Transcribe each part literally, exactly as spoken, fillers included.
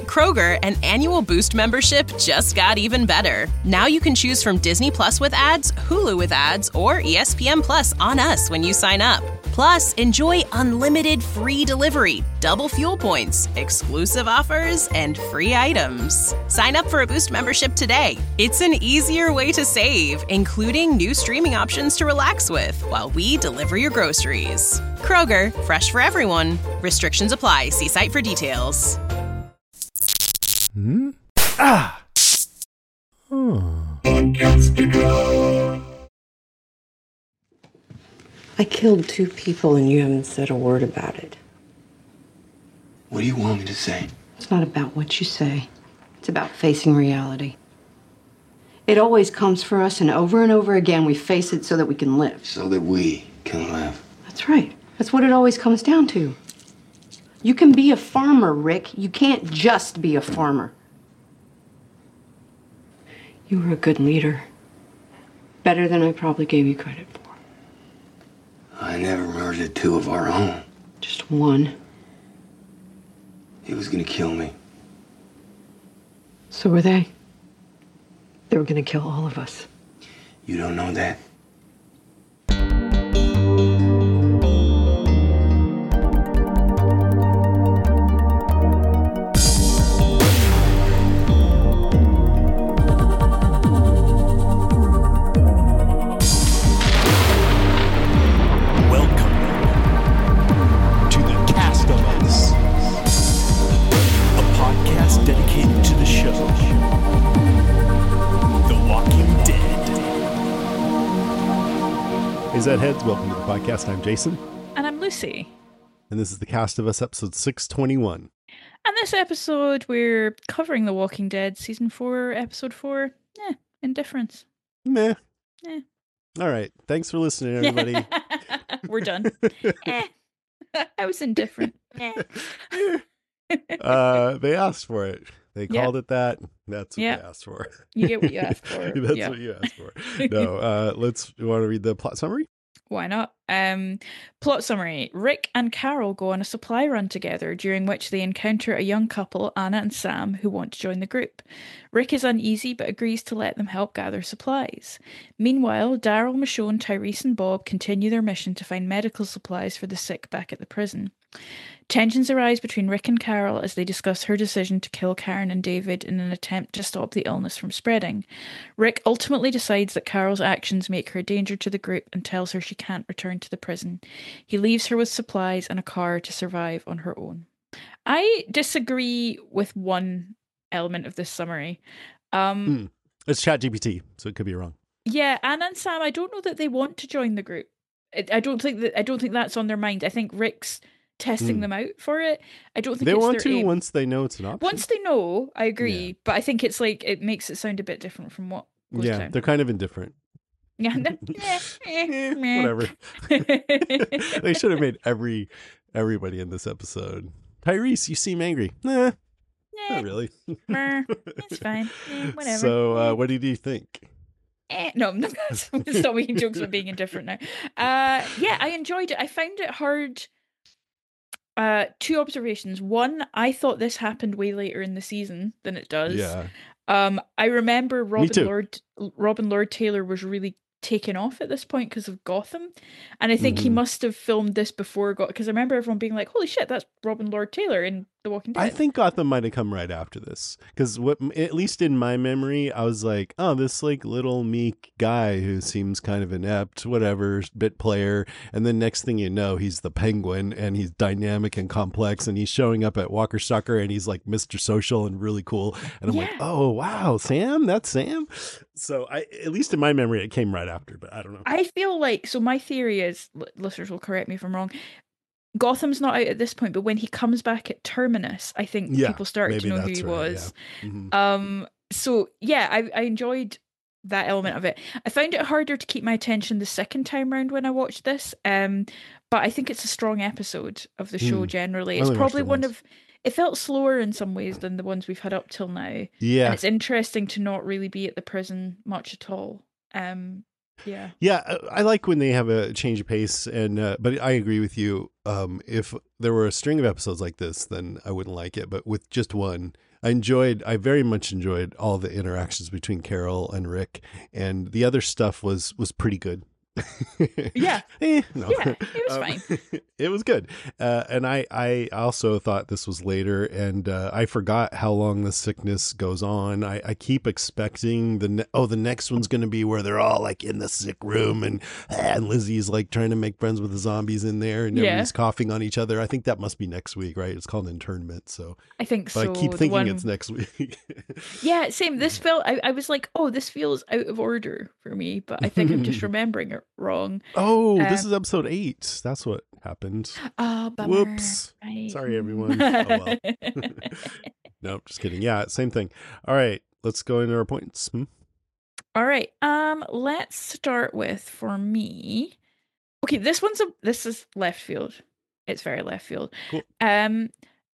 Kroger, an annual Boost membership just got even better. Now you can choose from Disney Plus with ads, Hulu with ads, or E S P N Plus on us when you sign up. Plus, enjoy unlimited free delivery, double fuel points, exclusive offers, and free items. Sign up for a Boost membership today. It's an easier way to save, including new streaming options to relax with while we deliver your groceries. Kroger, fresh for everyone. Restrictions apply. See site for details. Hmm? Ah! Oh. I killed two people and you haven't said a word about it. What do you want me to say? It's not about what you say. It's about facing reality. It always comes for us, and over and over again we face it so that we can live. So that we can live. That's right. That's what it always comes down to. You can be a farmer, Rick. You can't just be a farmer. You were a good leader. Better than I probably gave you credit for. I never murdered two of our own. Just one. He was gonna kill me. So were they. They were gonna kill all of us. You don't know that? Is that heads? Welcome to the podcast. I'm Jason. And I'm Lucy. And this is the Cast of Us, episode six twenty-one. And this episode, we're covering The Walking Dead, season four, episode four. Eh, Indifference. Meh. Eh. All right. Thanks for listening, everybody. We're done. eh. I was indifferent. Eh. uh, they asked for it. They called yep. it that. That's what yep. they asked for. You get what you asked for. That's yep. what you asked for. No, uh, let's, you want to read the plot summary? Why not? Um, plot summary. Rick and Carol go on a supply run together, during which they encounter a young couple, Anna and Sam, who want to join the group. Rick is uneasy but agrees to let them help gather supplies. Meanwhile, Daryl, Michonne, Tyrese and Bob continue their mission to find medical supplies for the sick back at the prison. Tensions arise between Rick and Carol as they discuss her decision to kill Karen and David in an attempt to stop the illness from spreading. Rick ultimately decides that Carol's actions make her a danger to the group and tells her she can't return to the prison. He leaves her with supplies and a car to survive on her own. I disagree with one element of this summary. Um, mm. It's ChatGPT, so it could be wrong. Yeah, Anna and Sam, I don't know that they want to join the group. I, I don't think that I don't think that's on their mind. I think Rick's testing mm. them out for it. I don't think they it's want their to aim. Once they know it's an option. Once they know, I agree, yeah. but I think it's like it makes it sound a bit different from what goes yeah, down. They're kind of indifferent. Yeah, eh, eh, whatever. They should have made every everybody in this episode. Tyrese, you seem angry. Nah, eh, not really. It's fine. Eh, whatever. So, uh, what did you think? Eh, no, I'm not going to stop making jokes about being indifferent now. Uh, yeah, I enjoyed it. I found it hard. Uh, two observations. One, I thought this happened way later in the season than it does. Yeah. Um, I remember Robin Lord Robin Lord Taylor was really taken off at this point because of Gotham, and I think mm-hmm. he must have filmed this before Gotham, because I remember everyone being like, "Holy shit, that's Robin Lord Taylor in The Walking Dead." I think Gotham might have come right after this, because what, at least in my memory, I was like, "Oh, this like little meek guy who seems kind of inept, whatever, bit player," and then next thing you know, he's the Penguin, and he's dynamic and complex, and he's showing up at Walker Sucker, and he's like Mister Social and really cool, and I'm yeah. like, "Oh wow, Sam, that's Sam." So I, at least in my memory, it came right after, but I don't know. I feel like, so my theory is, listeners will correct me if I'm wrong, Gotham's not out at this point, but when he comes back at Terminus, I think yeah, people started to know who he right, was. Yeah. Mm-hmm. Um, so yeah, I, I enjoyed that element of it. I found it harder to keep my attention the second time round when I watched this, um, but I think it's a strong episode of the show mm. generally. It's probably one of... It felt slower in some ways than the ones we've had up till now. Yeah. And it's interesting to not really be at the prison much at all. Um, yeah. Yeah, I like when they have a change of pace, and uh, but I agree with you. Um, if there were a string of episodes like this, then I wouldn't like it. But with just one, I enjoyed, I very much enjoyed all the interactions between Carol and Rick, and the other stuff was was pretty good. Yeah. eh, no. Yeah, it was Um, fine. It was good. Uh, and I, I also thought this was later, and uh, I forgot how long the sickness goes on. I, I keep expecting the, ne- oh, the next one's going to be where they're all like in the sick room, and, and Lizzie's like trying to make friends with the zombies in there, and Yeah. everybody's coughing on each other. I think that must be next week, right? It's called internment. So, I think but so. I keep the thinking one- it's next week. Yeah, same. This felt, I, I was like, oh, this feels out of order for me, but I think I'm just remembering it wrong. Oh, this Um, is episode eight. That's what happened. Oh, bummer. Whoops. Right. Sorry, everyone. Oh, well. Nope, just kidding. Yeah, same thing. All right, let's go into our points. Hmm? All right. Um, let's start with, for me. Okay, this one's a this is left field. It's very left field. Cool. Um,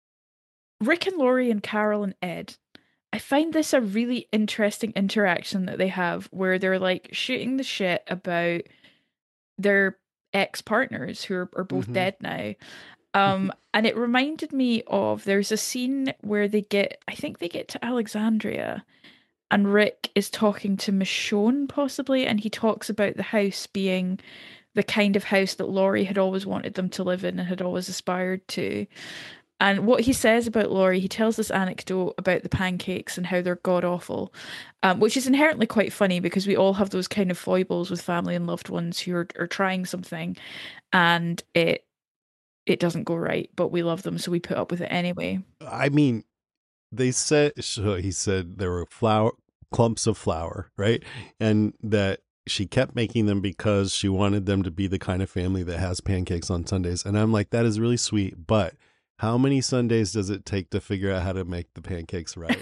Rick and Laurie and Carol and Ed. I find this a really interesting interaction that they have, where they're like shooting the shit about their ex-partners who are, are both Mhm. dead now. Um, and it reminded me of, there's a scene where they get, I think they get to Alexandria, and Rick is talking to Michonne possibly, and he talks about the house being the kind of house that Laurie had always wanted them to live in and had always aspired to. And what he says about Laurie, he tells this anecdote about the pancakes and how they're god-awful, um, which is inherently quite funny because we all have those kind of foibles with family and loved ones who are, are trying something and it it doesn't go right, but we love them, so we put up with it anyway. I mean, they said, so he said there were flour, clumps of flour, right? And that she kept making them because she wanted them to be the kind of family that has pancakes on Sundays. And I'm like, that is really sweet, but how many Sundays does it take to figure out how to make the pancakes right?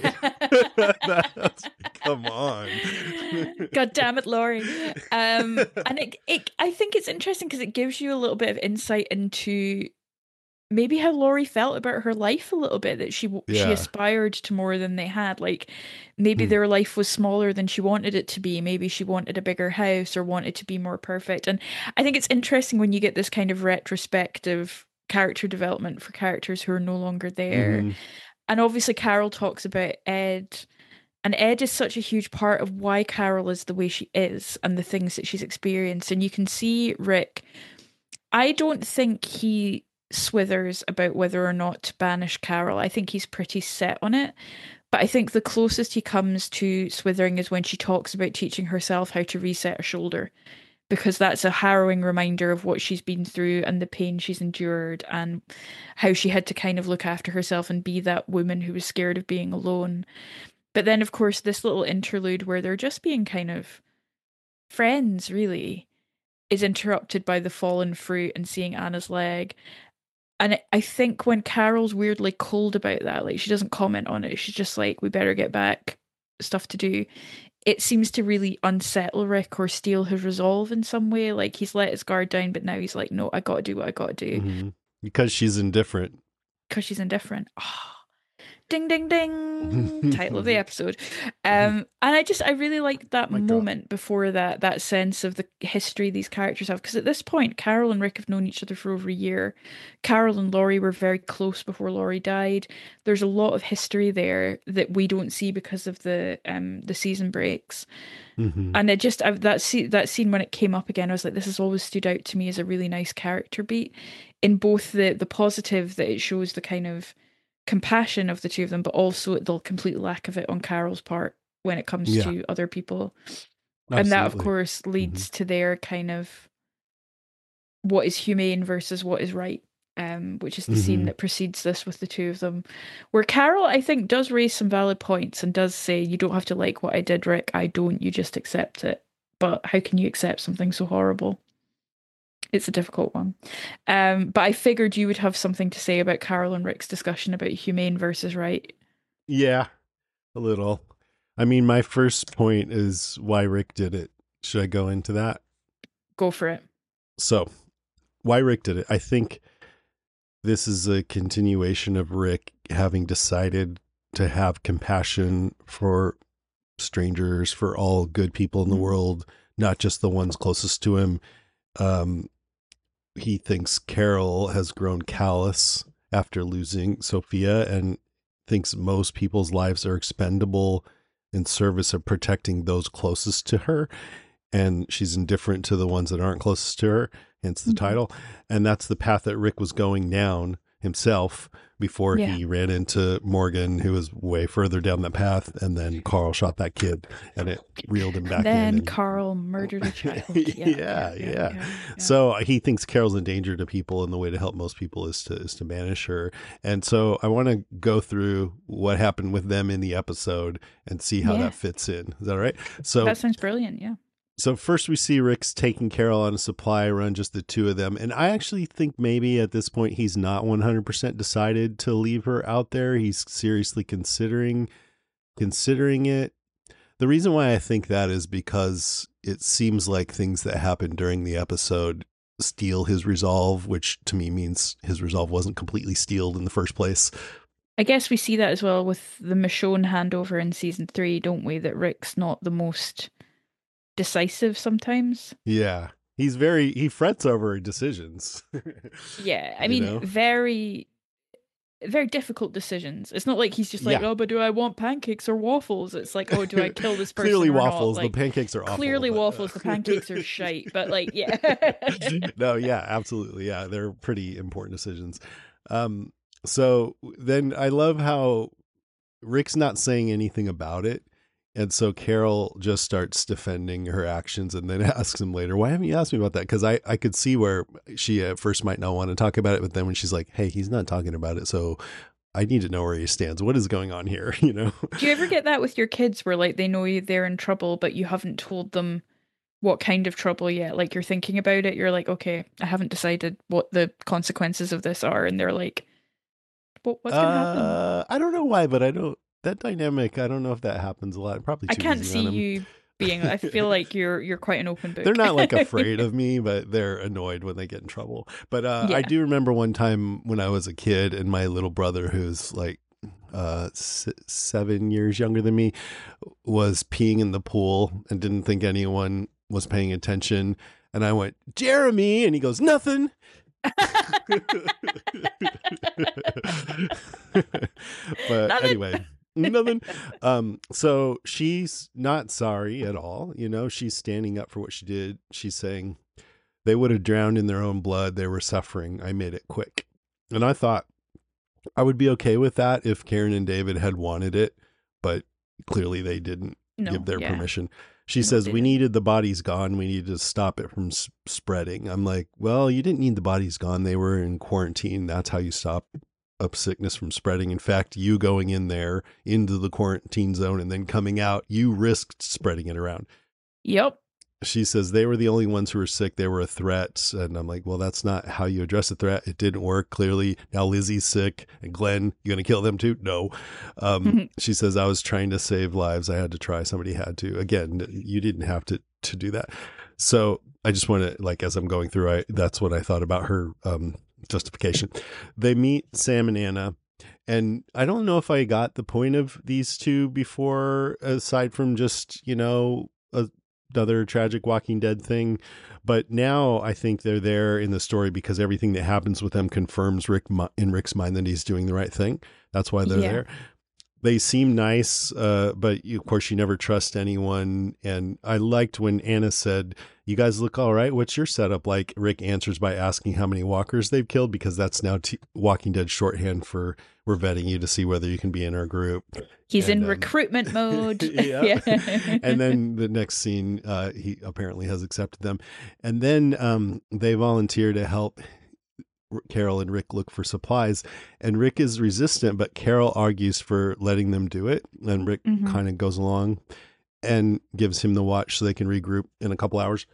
That's, come on. God damn it, Laurie. Um, and it, it, I think it's interesting because it gives you a little bit of insight into maybe how Laurie felt about her life a little bit, that she Yeah. she aspired to more than they had. Like maybe Hmm. their life was smaller than she wanted it to be. Maybe she wanted a bigger house or wanted to be more perfect. And I think it's interesting when you get this kind of retrospective character development for characters who are no longer there. Mhm. And obviously Carol talks about Ed, and Ed is such a huge part of why Carol is the way she is and the things that she's experienced. And you can see Rick, I don't think he swithers about whether or not to banish Carol. I think he's pretty set on it. But I think the closest he comes to swithering is when she talks about teaching herself how to reset a shoulder, because that's a harrowing reminder of what she's been through and the pain she's endured and how she had to kind of look after herself and be that woman who was scared of being alone. But then, of course, this little interlude where they're just being kind of friends, really, is interrupted by the fallen fruit and seeing Anna's leg. And I think when Carol's weirdly cold about that, like she doesn't comment on it, she's just like, we better get back, stuff to do. It seems to really unsettle Rick or steal his resolve in some way. Like he's let his guard down, but now he's like, no, I got to do what I got to do. Mhm. Because she's indifferent. Because she's indifferent. Oh, ding, ding, ding. Title of the episode. Um, and I just, I really liked that My God. moment before that, that sense of the history these characters have. Because at this point, Carol and Rick have known each other for over a year. Carol and Laurie were very close before Laurie died. There's a lot of history there that we don't see because of the um the season breaks. Mhm. And it just, I, that, scene, that scene when it came up again, I was like, this has always stood out to me as a really nice character beat, in both the the positive that it shows the kind of compassion of the two of them, but also the complete lack of it on Carol's part when it comes Yeah. to other people. And that, of Absolutely. course, leads to their kind of what is humane versus what is right, um, which is the scene Mhm. that precedes this with the two of them, where Carol, I think, does raise some valid points and does say, you don't have to like what I did, Rick. I don't. You just accept it. But how can you accept something so horrible? It's a difficult one. Um, but I figured you would have something to say about Carol and Rick's discussion about humane versus right. Yeah, a little. I mean, my first point is why Rick did it. Should I go into that? Go for it. So, why Rick did it? I think this is a continuation of Rick having decided to have compassion for strangers, for all good people in the world, not just the ones closest to him. Um, he thinks Carol has grown callous after losing Sophia, and thinks most people's lives are expendable in service of protecting those closest to her. And she's indifferent to the ones that aren't closest to her, hence the mm-hmm. title. And that's the path that Rick was going down himself before yeah. he ran into Morgan, who was way further down the path. And then Carl shot that kid and it reeled him back and then in. Then Carl murdered a child. Yeah yeah, yeah, yeah, yeah, yeah. So he thinks Carol's a danger to people, and the way to help most people is to is to banish her. And so I want to go through what happened with them in the episode and see how yeah. that fits in. Is that all right? So that sounds brilliant. Yeah. So first we see Rick's taking Carol on a supply run, just the two of them. And I actually think maybe at this point he's not one hundred percent decided to leave her out there. He's seriously considering considering it. The reason why I think that is because it seems like things that happened during the episode steal his resolve, which to me means his resolve wasn't completely steeled in the first place. I guess we see that as well with the Michonne handover in season three, don't we? That Rick's not the most decisive sometimes. Yeah. He's very, he frets over decisions. yeah. I mean, know? very, very difficult decisions. It's not like he's just like, yeah. oh, but do I want pancakes or waffles? It's like, oh, do I kill this person? Clearly or waffles. Not? Like, the pancakes are awful. Clearly but, waffles. uh... The pancakes are shite. But like, yeah. no, yeah, absolutely. Yeah. They're pretty important decisions. Um, so then I love how Rick's not saying anything about it. And so Carol just starts defending her actions and then asks him later, why haven't you asked me about that? Because I, I could see where she at first might not want to talk about it. But then when she's like, hey, he's not talking about it, so I need to know where he stands. What is going on here? You know? Do you ever get that with your kids where like they know they're in trouble, but you haven't told them what kind of trouble yet? Like you're thinking about it. You're like, okay, I haven't decided what the consequences of this are. And they're like, what, what's going to uh, happen? I don't know why, but I don't. That dynamic, I don't know if that happens a lot. Probably too I can't easy see you being, I feel like you're you're quite an open book. They're not like afraid of me, but they're annoyed when they get in trouble. But uh, yeah. I do remember one time when I was a kid and my little brother, who's like uh, s- seven years younger than me, was peeing in the pool and didn't think anyone was paying attention. And I went, Jeremy, and he goes, nothing. But nothing. Anyway. Nothing. Um, so she's not sorry at all. You know, she's standing up for what she did. She's saying they would have drowned in their own blood. They were suffering. I made it quick. And I thought I would be okay with that if Karen and David had wanted it, but clearly they didn't no, give their yeah. permission. She no, says, we needed the bodies gone. We needed to stop it from s- spreading. I'm like, well, you didn't need the bodies gone. They were in quarantine. That's how you stop up sickness from spreading. In fact, you going in there into the quarantine zone and then coming out, you risked spreading it around. Yep. She says they were the only ones who were sick. They were a threat. And I'm like, well, that's not how you address a threat. It didn't work. Clearly now Lizzie's sick and Glenn, you going to kill them too? No. Um, she says, I was trying to save lives. I had to try. Somebody had to. Again, you didn't have to, to do that. So I just want to, like, as I'm going through, I, that's what I thought about her, um, justification. They meet Sam and Anna, and I don't know if I got the point of these two before, aside from just, you know, a, another tragic Walking Dead thing. But now I think they're there in the story because everything that happens with them confirms Rick in Rick's mind that he's doing the right thing. That's why they're yeah. there. They seem nice, uh, but you, of course you never trust anyone. And I liked when Anna said, you guys look all right. What's your setup like? Rick answers by asking how many walkers they've killed, because that's now t- Walking Dead shorthand for we're vetting you to see whether you can be in our group. He's and, in um, recruitment mode. yeah. yeah. And then the next scene, uh, he apparently has accepted them. And then um, they volunteer to help Carol and Rick look for supplies, and Rick is resistant, but Carol argues for letting them do it. And Rick mm-hmm. kind of goes along and gives him the watch so they can regroup in a couple hours.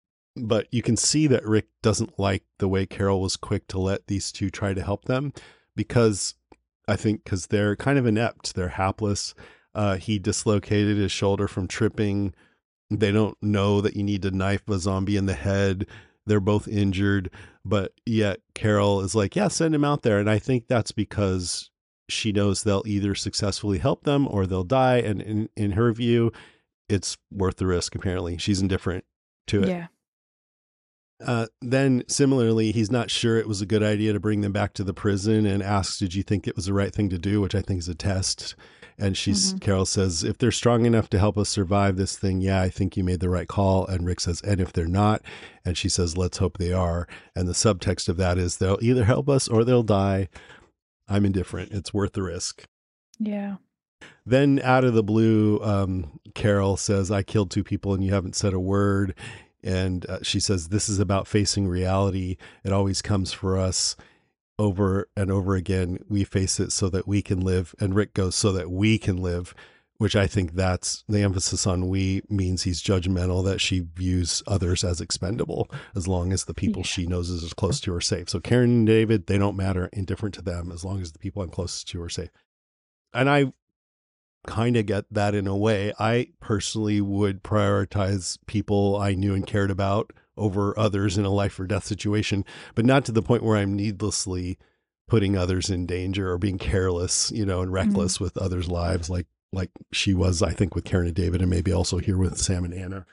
But you can see that Rick doesn't like the way Carol was quick to let these two try to help them, because I think because they're kind of inept, they're hapless. Uh, he dislocated his shoulder from tripping. They don't know that you need to knife a zombie in the head. They're both injured, but yet Carol is like, yeah, send him out there. And I think that's because she knows they'll either successfully help them or they'll die. And in, in her view, it's worth the risk. Apparently she's indifferent to it. Yeah. Uh, then similarly, he's not sure it was a good idea to bring them back to the prison and asks, did you think it was the right thing to do? Which I think is a test. And she's, mm-hmm. Carol says, if they're strong enough to help us survive this thing, yeah, I think you made the right call. And Rick says, and if they're not, and she says, let's hope they are. And the subtext of that is they'll either help us or they'll die. I'm indifferent. It's worth the risk. Yeah. Then out of the blue, um, Carol says, I killed two people and you haven't said a word. And uh, she says, this is about facing reality. It always comes for us over and over again. We face it so that we can live. And Rick goes, so that we can live, which I think that's the emphasis on we means he's judgmental, that she views others as expendable as long as the people yeah. she knows is as close to her safe. So Karen and David, they don't matter, indifferent to them as long as the people I'm closest to are safe. And I kind of get that in a way. I personally would prioritize people I knew and cared about over others in a life or death situation, but not to the point where I'm needlessly putting others in danger or being careless, you know, and reckless mm-hmm. with others' lives, like like she was, I think, with Karen and David, and maybe also here with Sam and Anna.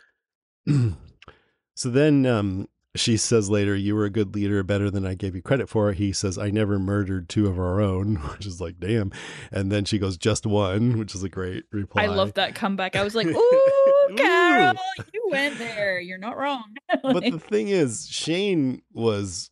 So then um, she says later, you were a good leader, better than I gave you credit for. He says, I never murdered two of our own, which is like, damn. And then she goes, just one, which is a great reply. I love that comeback. I was like, ooh, Carol, you went there. You're not wrong. But the thing is, Shane was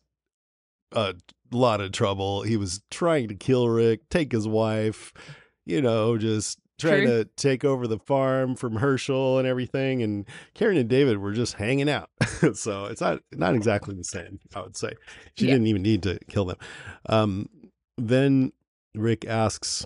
a lot of trouble. He was trying to kill Rick, take his wife, you know, just trying True. to take over the farm from Herschel and everything. And Karen and David were just hanging out. So it's not, not exactly the same, I would say. She yeah. didn't even need to kill them. Um, then Rick asks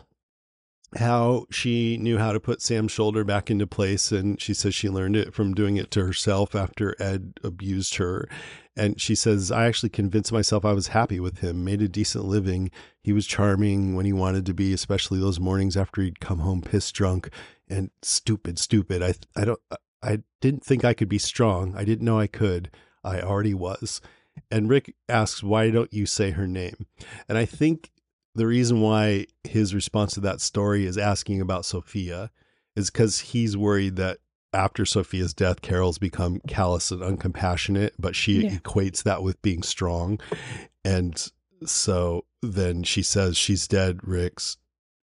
how she knew how to put Sam's shoulder back into place. And she says she learned it from doing it to herself after Ed abused her. And she says, I actually convinced myself I was happy with him, made a decent living. He was charming when he wanted to be, especially those mornings after he'd come home pissed drunk and stupid, stupid. I, I don't, I didn't think I could be strong. I didn't know I could. I already was. And Rick asks, why don't you say her name? And I think the reason why his response to that story is asking about Sophia is because he's worried that after Sophia's death, Carol's become callous and uncompassionate, but she yeah. equates that with being strong. And so then she says she's dead, Rick's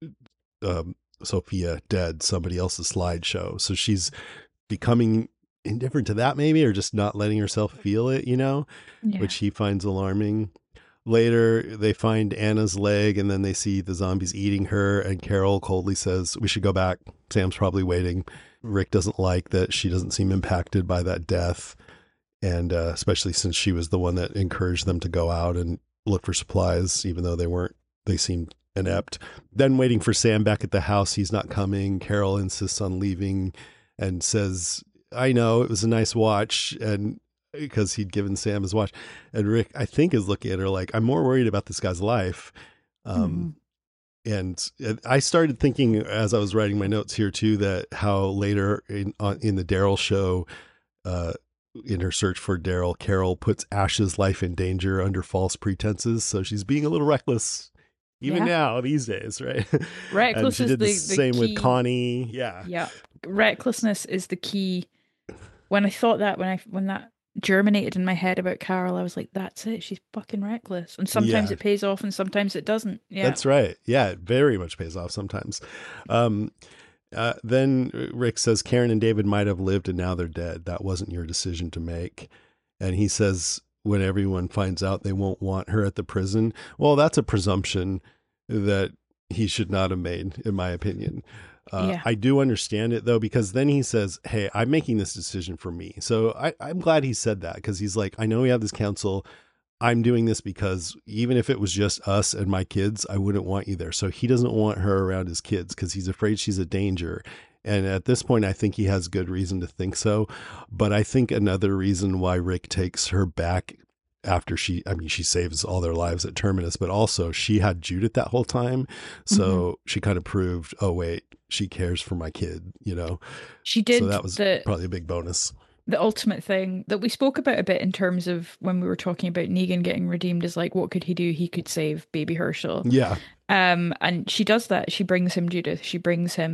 um, Sophia dead, somebody else's slideshow. So she's becoming indifferent to that maybe, or just not letting herself feel it, you know, yeah. which he finds alarming. Later, they find Anna's leg and then they see the zombies eating her. And Carol coldly says, we should go back. Sam's probably waiting. Rick doesn't like that she doesn't seem impacted by that death. And uh, especially since she was the one that encouraged them to go out and look for supplies, even though they weren't, they seemed inept. Then waiting for Sam back at the house. He's not coming. Carol insists on leaving and says, I know it was a nice watch. And because he'd given Sam his watch. And Rick, I think, is looking at her like, I'm more worried about this guy's life. Um, mm-hmm. and, and I started thinking as I was writing my notes here too, that how later in, uh, in the Daryl show, uh, in her search for Daryl, Carol puts Ash's life in danger under false pretenses. So she's being a little reckless even yeah. now these days, right? Reckless she is did the, the, the same key. with Connie. Yeah. Yeah. Recklessness is the key. When I thought that, when I, when that germinated in my head about Carol, I was like, that's it. She's fucking reckless. And sometimes yeah. it pays off and sometimes it doesn't. Yeah. That's right. Yeah. It very much pays off sometimes. Um, uh, then Rick says Karen and David might have lived and now they're dead. That wasn't your decision to make. And he says, when everyone finds out, they won't want her at the prison. Well, that's a presumption that he should not have made, in my opinion. Uh, yeah. I do understand it, though, because then he says, hey, I'm making this decision for me. So I, I'm glad he said that, because he's like, I know we have this council. I'm doing this because even if it was just us and my kids, I wouldn't want you there. So he doesn't want her around his kids because he's afraid she's a danger. And at this point, I think he has good reason to think so. But I think another reason why Rick takes her back after she, I mean, she saves all their lives at Terminus, but also she had Judith that whole time. So mm-hmm. she kind of proved, oh, wait, she cares for my kid, you know? She did. So that was the, probably a big bonus. The ultimate thing that we spoke about a bit in terms of when we were talking about Negan getting redeemed is like, what could he do? He could save baby Herschel. Yeah. Um, and she does that. She brings him Judith. She brings him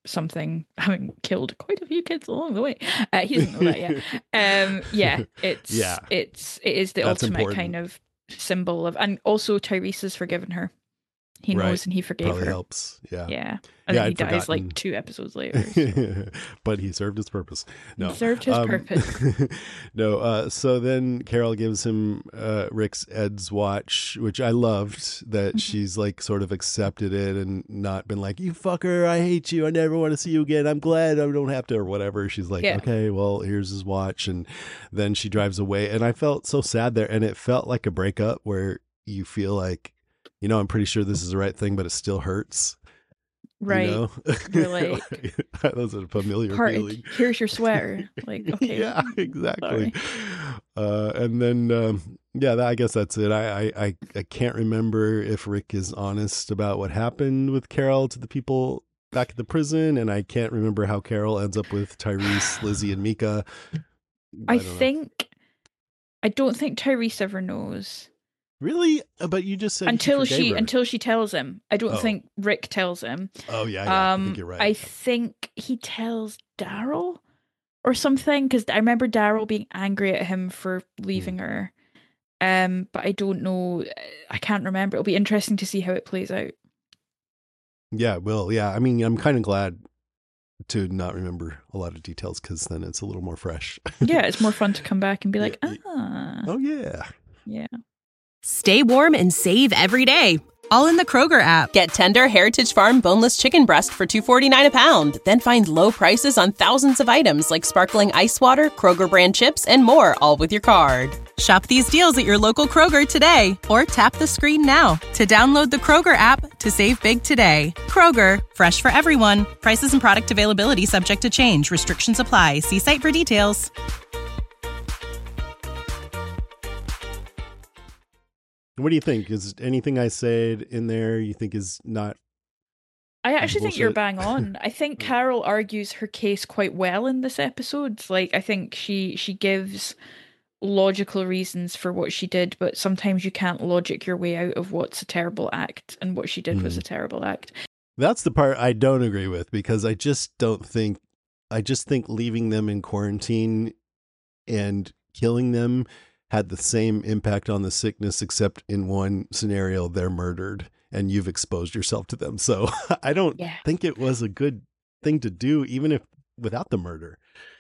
something, having killed quite a few kids along the way. Uh, he doesn't know that yet. Um, yeah, it's Yeah. it's it is the That's ultimate important. kind of symbol of, and also Tyrese has forgiven her. He Right. knows and he forgave Probably her. helps. Yeah. Yeah, and Yeah, then he I'd dies forgotten. like two episodes later. So. But he served his purpose. No, He served his Um, purpose. no. Uh, so then Carol gives him uh, Rick's Ed's watch, which I loved that Mhm. she's like sort of accepted it and not been like, you fucker, I hate you. I never want to see you again. I'm glad I don't have to, or whatever. She's like, Yeah. okay, well, here's his watch. And then she drives away. And I felt so sad there. And it felt like a breakup where you feel like, you know, I'm pretty sure this is the right thing, but it still hurts. Right. You know? You're like, that was a familiar Part, feeling. here's your sweater. Like, okay. Yeah, exactly. Sorry. Uh, and then, um, yeah, that, I guess that's it. I, I, I, I can't remember if Rick is honest about what happened with Carol to the people back at the prison, and I can't remember how Carol ends up with Tyrese, Lizzie, and Mika. I, don't know. think, I don't think Tyrese ever knows. Really, Uh, but you just said he Until forgave she her. until she tells him. I don't Oh. think Rick tells him. Oh yeah, yeah. um I think you're right. I think he tells Daryl or something, because I remember Daryl being angry at him for leaving Hmm. her. Um, but I don't know. I can't remember. It'll be interesting to see how it plays out. Yeah, well, yeah. I mean, I'm kind of glad to not remember a lot of details because then it's a little more fresh. Yeah, it's more fun to come back and be like, Yeah, ah, Oh yeah. yeah. Stay warm and save every day. All in the Kroger app. Get tender Heritage Farm boneless chicken breast for two forty-nine a pound. Then find low prices on thousands of items like sparkling ice water, Kroger brand chips, and more, all with your card. Shop these deals at your local Kroger today, or tap the screen now to download the Kroger app to save big today. Kroger, fresh for everyone. Prices and product availability subject to change. Restrictions apply. See site for details. What do you think? Is anything I said in there you think is not? I actually think you're Bullshit. bang on. I think Carol argues her case quite well in this episode. Like, I think she she gives logical reasons for what she did, but sometimes you can't logic your way out of what's a terrible act, and what she did was Mhm. a terrible act. That's the part I don't agree with because I just don't think. I just think leaving them in quarantine and killing them had the same impact on the sickness, except in one scenario they're murdered and you've exposed yourself to them. So I don't Yeah. think it was a good thing to do, even if without the murder.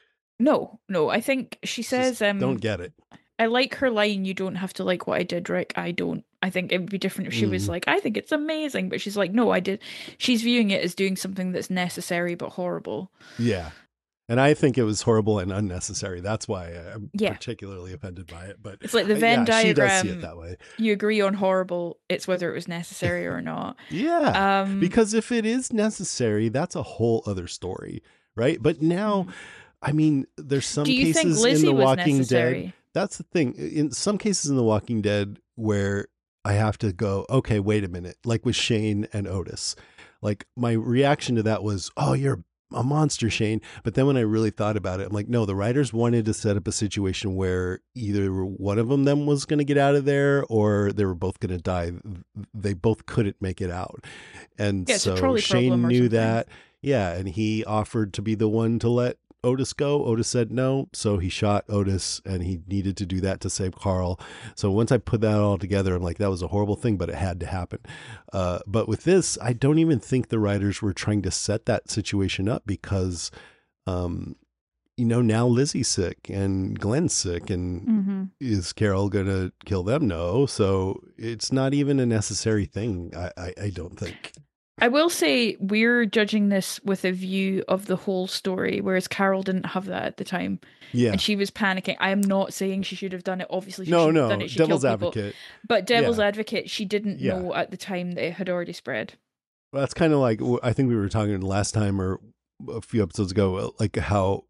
No, no, I think she Just says, um, don't get it. I like her line, you don't have to like what I did, Rick. I don't. I think it would be different if she was Mm. like, I think it's amazing. But she's like, no, I did. She's viewing it as doing something that's necessary but horrible. Yeah. And I think it was horrible and unnecessary. That's why I'm Yeah. particularly offended by it. But It's like the uh, Venn yeah, she does see diagram. it that way. You agree on horrible. It's whether it was necessary or not. Yeah. Um, Because if it is necessary, that's a whole other story, right? But now, I mean, there's some do you cases think in Lizzie The was Walking necessary? Dead. That's the thing. In some cases in The Walking Dead where I have to go, okay, wait a minute, like with Shane and Otis. Like my reaction to that was, oh, you're a monster, Shane. But then when I really thought about it, I'm like, no, the writers wanted to set up a situation where either one of them, them was going to get out of there or they were both going to die. They both couldn't make it out. And Yeah, it's a so trolley Shane problem or knew something. that. Yeah. And he offered to be the one to let Otis go. Otis said no. So he shot Otis and he needed to do that to save Carl. So once I put that all together, I'm like, that was a horrible thing, but it had to happen. Uh, but with this, I don't even think the writers were trying to set that situation up because, um, you know, now Lizzie's sick and Glenn's sick and Mm-hmm. is Carol going to kill them? No. So it's not even a necessary thing. I, I, I don't think. I will say we're judging this with a view of the whole story, whereas Carol didn't have that at the time. Yeah. And she was panicking. I am not saying she should have done it. Obviously, she No, shouldn't no. have done it. She Devil's killed people. advocate. But devil's Yeah. advocate, she didn't Yeah. know at the time that it had already spread. Well, that's kind of like, I think we were talking last time or a few episodes ago, like how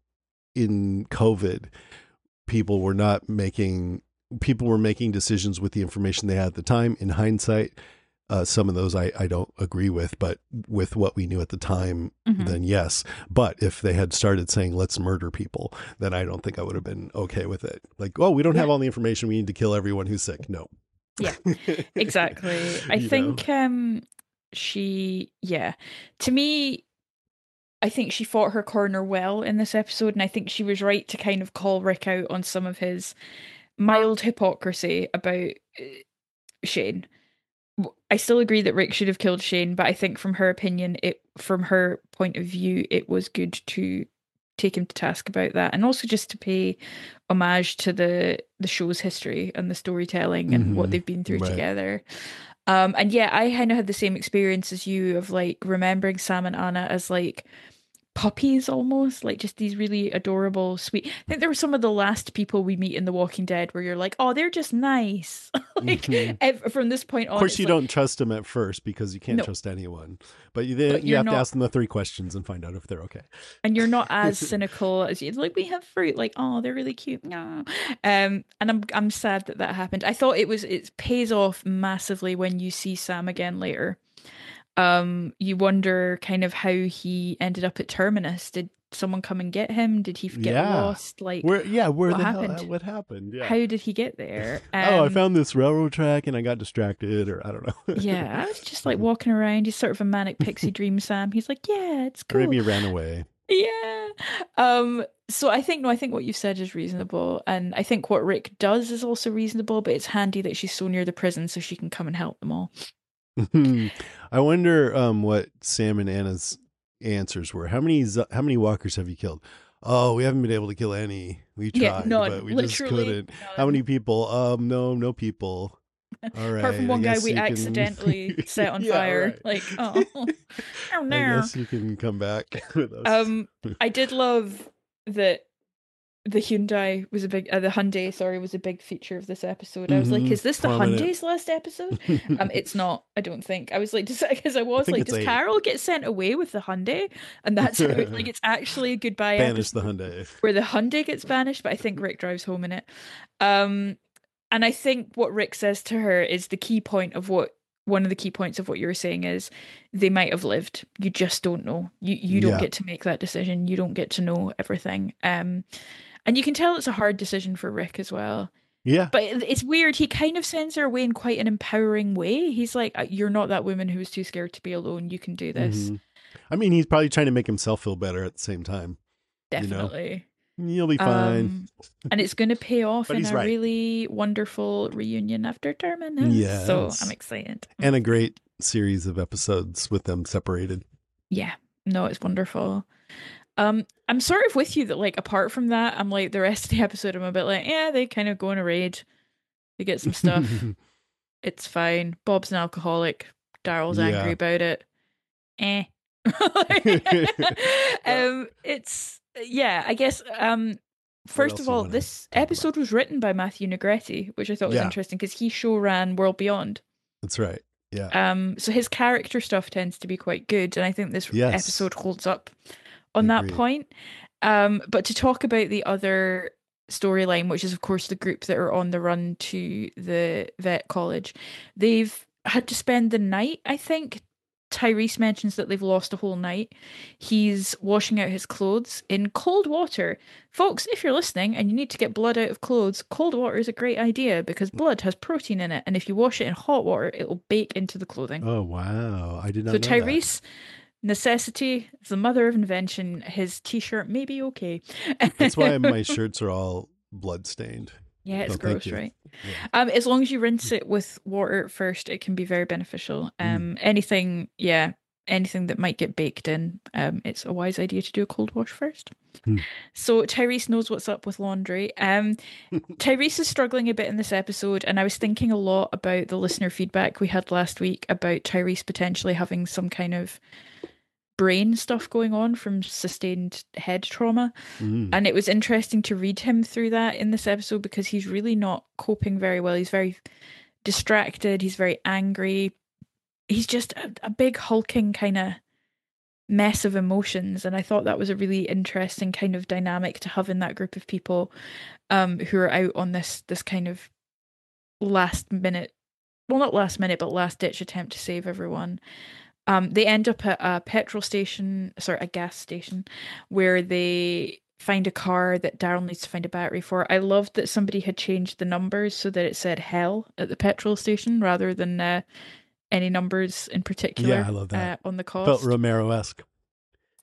in COVID, people were not making, people were making decisions with the information they had at the time. In hindsight, uh, some of those I, I don't agree with, but with what we knew at the time, Mhm. then yes. But if they had started saying, let's murder people, then I don't think I would have been okay with it. Like, oh, we don't Yeah. have all the information. We need to kill everyone who's sick. No. Yeah, exactly. I You know? think um she, yeah. To me, I think she fought her corner well in this episode, and I think she was right to kind of call Rick out on some of his mild hypocrisy about uh, Shane. I still agree that Rick should have killed Shane, but I think from her opinion, it from her point of view, it was good to take him to task about that, and also just to pay homage to the the show's history and the storytelling and Mhm. what they've been through Right. together. Um, and yeah, I kind of had the same experience as you of like remembering Sam and Anna as like puppies almost, like just these really adorable, sweet. I think they were some of the last people we meet in The Walking Dead where you're like, oh, they're just nice. like Mhm. ev- from this point on, Of course, it's you like, don't trust them at first because you can't No. trust anyone. But you, then But you you're have to not- ask them the three questions and find out if they're okay. and you're not as cynical as you like. We have fruit, like oh, they're really cute. No. Um, and I'm I'm sad that that happened. I thought it was it pays off massively when you see Sam again later. Um, you wonder kind of how he ended up at Terminus. Did someone come and get him? Did he get Yeah. lost? Like, Where? Yeah. Where what the hell? happened? What happened? Yeah. how did he get there? oh, I Um, found this railroad track and I got distracted, or I don't know. Yeah, I was just like walking around. He's sort of a manic pixie dream Sam. He's like, yeah, it's Or cool. maybe he ran away. Yeah. Um, so I think no, I think what you've said is reasonable. And I think what Rick does is also reasonable, but it's handy that she's so near the prison so she can come and help them all. I wonder um, what Sam and Anna's answers were. How many zo- how many walkers have you killed? Oh, we haven't been able to kill any. We tried, Yeah, none. but we just Literally couldn't. none. How many people? Um, no, no people. All right. Apart from I one guy guess we you can- accidentally set on Yeah, fire. right. Like, oh, oh I no. guess you can come back with us. Um, I did love that the Hyundai was a big, uh, the Hyundai, sorry, was a big feature of this episode. I was like, Mhm. is this the Prominent. Hyundai's last episode? Um, it's not. I don't think. I was like, because I was think like, it's does eight. Carol get sent away with the Hyundai? And that's how, like, it's actually a goodbye Banish episode the Hyundai. where the Hyundai gets banished, but I think Rick drives home in it. Um, and I think what Rick says to her is the key point of what one of the key points of what you were saying is they might have lived. You just don't know. You you don't Yeah. get to make that decision. You don't get to know everything. Um, and you can tell it's a hard decision for Rick as well. Yeah. But it- it's weird. He kind of sends her away in quite an empowering way. He's like, "You're not that woman who was too scared to be alone. You can do this." Mhm. I mean, he's probably trying to make himself feel better at the same time. you know? Definitely. You'll be fine. Um, and it's going to pay off But in he's a right. really wonderful reunion after Terminus. So Yes. I'm excited. And a great series of episodes with them separated. Yeah, no, it's wonderful. Um, I'm sort of with you that, like, apart from that, I'm like the rest of the episode, I'm a bit like, yeah, they kind of go on a raid, they get some stuff, it's fine. Bob's an alcoholic, Daryl's Yeah. angry about it. Eh. um, it's yeah, I guess. Um, first else of you all, wanna this talk about? episode was written by Matthew Negretti, which I thought was Yeah. interesting because he show ran World Beyond. That's right. Yeah. Um, so his character stuff tends to be quite good, and I think this Yes. episode holds up on that Agreed. point. Um, but to talk about the other storyline, which is of course the group that are on the run to the vet college, they've had to spend the night. I think Tyrese mentions that they've lost a whole night. He's washing out his clothes in cold water. Folks, if you're listening and you need to get blood out of clothes, cold water is a great idea because blood has protein in it. And if you wash it in hot water, it will bake into the clothing. Oh, wow. I did not so know Tyrese, necessity is the mother of invention. His t-shirt may be okay. that. That's why my shirts are all blood stained. Yeah, it's So thank gross, you. right? Yeah. Um, as long as you rinse it with water first, it can be very beneficial. Mm. Um, anything, yeah, anything that might get baked in, um, it's a wise idea to do a cold wash first. Mm. So Tyrese knows what's up with laundry. Um, Tyrese is struggling a bit in this episode, and I was thinking a lot about the listener feedback we had last week about Tyrese potentially having some kind of brain stuff going on from sustained head trauma. Mm. And it was interesting to read him through that in this episode because he's really not coping very well. He's very distracted. He's very angry. He's just a, a big hulking kind of mess of emotions. And I thought that was a really interesting kind of dynamic to have in that group of people um, who are out on this this kind of last minute, well, not last minute, but last ditch attempt to save everyone. Um, they end up at a petrol station, sorry, a gas station, where they find a car that Daryl needs to find a battery for. I loved that somebody had changed the numbers so that it said hell at the petrol station rather than uh, any numbers in particular Yeah, I love that. Uh, on the cost. Felt Romero-esque.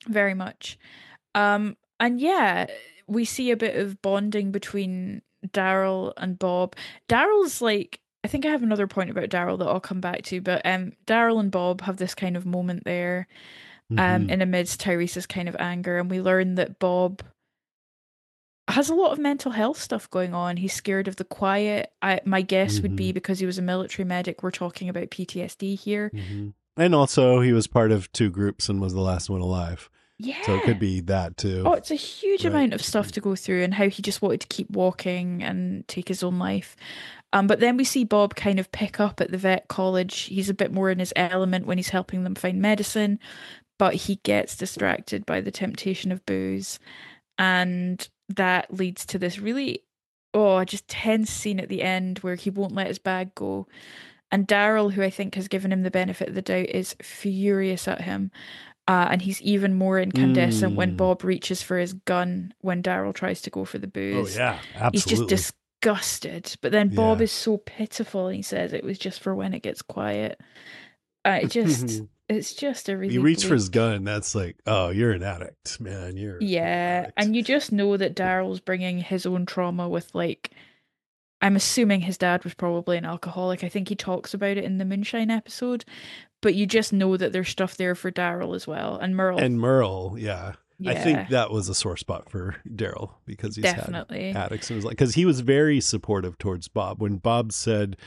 very much. Um, and yeah, we see a bit of bonding between Daryl and Bob. Daryl's like, I think I have another point about Daryl that I'll come back to, but um, Daryl and Bob have this kind of moment there, um, Mhm. in amidst Tyrese's kind of anger, and we learn that Bob has a lot of mental health stuff going on. He's scared of the quiet. I, my guess would be Mhm. because he was a military medic. We're talking about P T S D here. Mhm. And also, he was part of two groups and was the last one alive. Yeah. So it could be that too. Oh, it's a huge Right. amount of stuff to go through, and how he just wanted to keep walking and take his own life. Um, but then we see Bob kind of pick up at the vet college. He's a bit more in his element when he's helping them find medicine, but he gets distracted by the temptation of booze. And that leads to this really, oh, just tense scene at the end where he won't let his bag go. And Daryl, who I think has given him the benefit of the doubt, is furious at him. Uh, and he's even more incandescent Mm. when Bob reaches for his gun when Daryl tries to go for the Oh, booze. yeah. He's just Absolutely. disgusted. But then Bob Yeah. is so pitiful, and he says it was just for when it gets quiet. Uh, it just, it's just a really You reach for his bleak- gun, that's like, oh, you're an addict, man. You're an Yeah, addict. and you just know that Daryl's bringing his own trauma with, like, I'm assuming his dad was probably an alcoholic. I think he talks about it in the Moonshine episode, but you just know that there's stuff there for Daryl as well, and Merle. And Merle, yeah. I Yeah. think that was a sore spot for Daryl because he's Definitely. had addicts and was like, because he was very supportive towards Bob. When Bob said,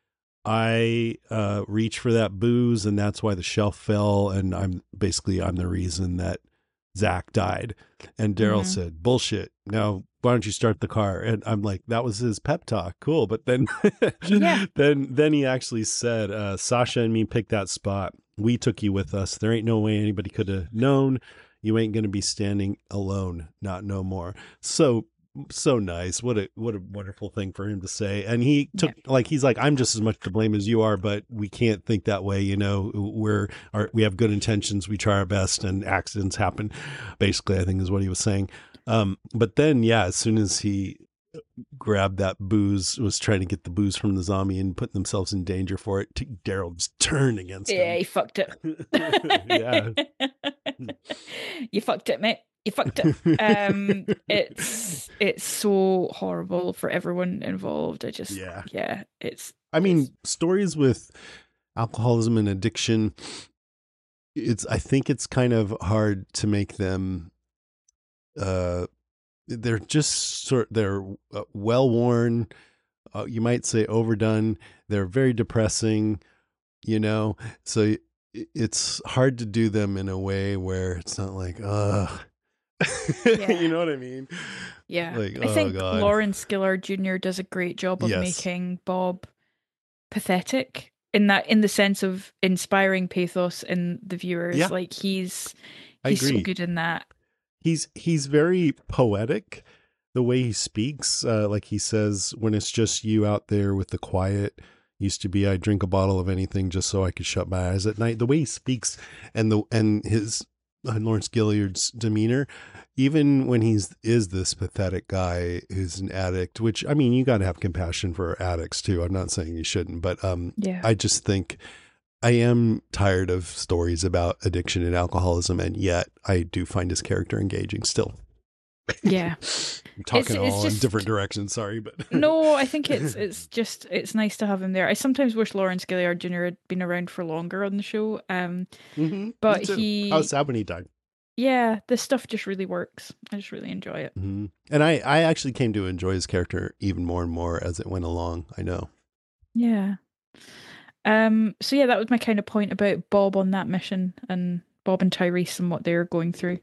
I uh, reached for that booze and that's why the shelf fell, and I'm basically I'm the reason that Zach died. And Daryl Mhm. said, bullshit. Now why don't you start the car? And I'm like, that was his pep talk. Cool. But then Yeah. then then he actually said, uh, Sasha and me picked that spot. We took you with us. There ain't no way anybody could have known. You ain't gonna be standing alone, not no more. So so nice. What a what a wonderful thing for him to say. And he took like he's like, I'm just as much to blame as you are, but we can't think that way, you know. We're our, we have good intentions, we try our best, and accidents happen. Basically, I think is what he was saying. Um, but then yeah, as soon as he grabbed that booze, was trying to get the booze from the zombie and put themselves in danger for it, Daryl just turned against Yeah, him. he fucked it. Yeah. You fucked it, mate. You fucked it. Um, it's it's so horrible for everyone involved. I just Yeah. yeah, it's I mean, stories with alcoholism and addiction, it's I think it's kind of hard to make them uh they're just sort they're uh, well worn, uh, you might say overdone. They're very depressing, you know. So it- it's hard to do them in a way where it's not like, ugh. Yeah. You know what I mean? yeah. Like, I oh, think God. Lawrence Gillard Junior does a great job of Yes. making Bob pathetic in that in the sense of inspiring pathos in the viewers. Yeah. Like he's I he's so agree. good in that. He's he's very poetic the way he speaks. Uh, like he says, when it's just you out there with the quiet, used to be I'd drink a bottle of anything just so I could shut my eyes at night. The way he speaks and the and his uh, Lawrence Gilliard's demeanor, even when he's is this pathetic guy who's an addict, which I mean, you got to have compassion for addicts too. I'm not saying you shouldn't, but um, Yeah. I just think I am tired of stories about addiction and alcoholism, and yet I do find his character engaging still. Yeah. I'm talking It's- it's all in just- different directions. Sorry, but No, I think it's it's just it's nice to have him there. I sometimes wish Lawrence Gilliard Junior had been around for longer on the show. Um, Mhm, but me too. he- I was sad when he died. yeah, this stuff just really works. I just really enjoy it. Mhm. And I, I actually came to enjoy his character even more and more as it went along. I know. Yeah. Um. So yeah, that was my kind of point about Bob on that mission and Bob and Tyrese and what they're going through.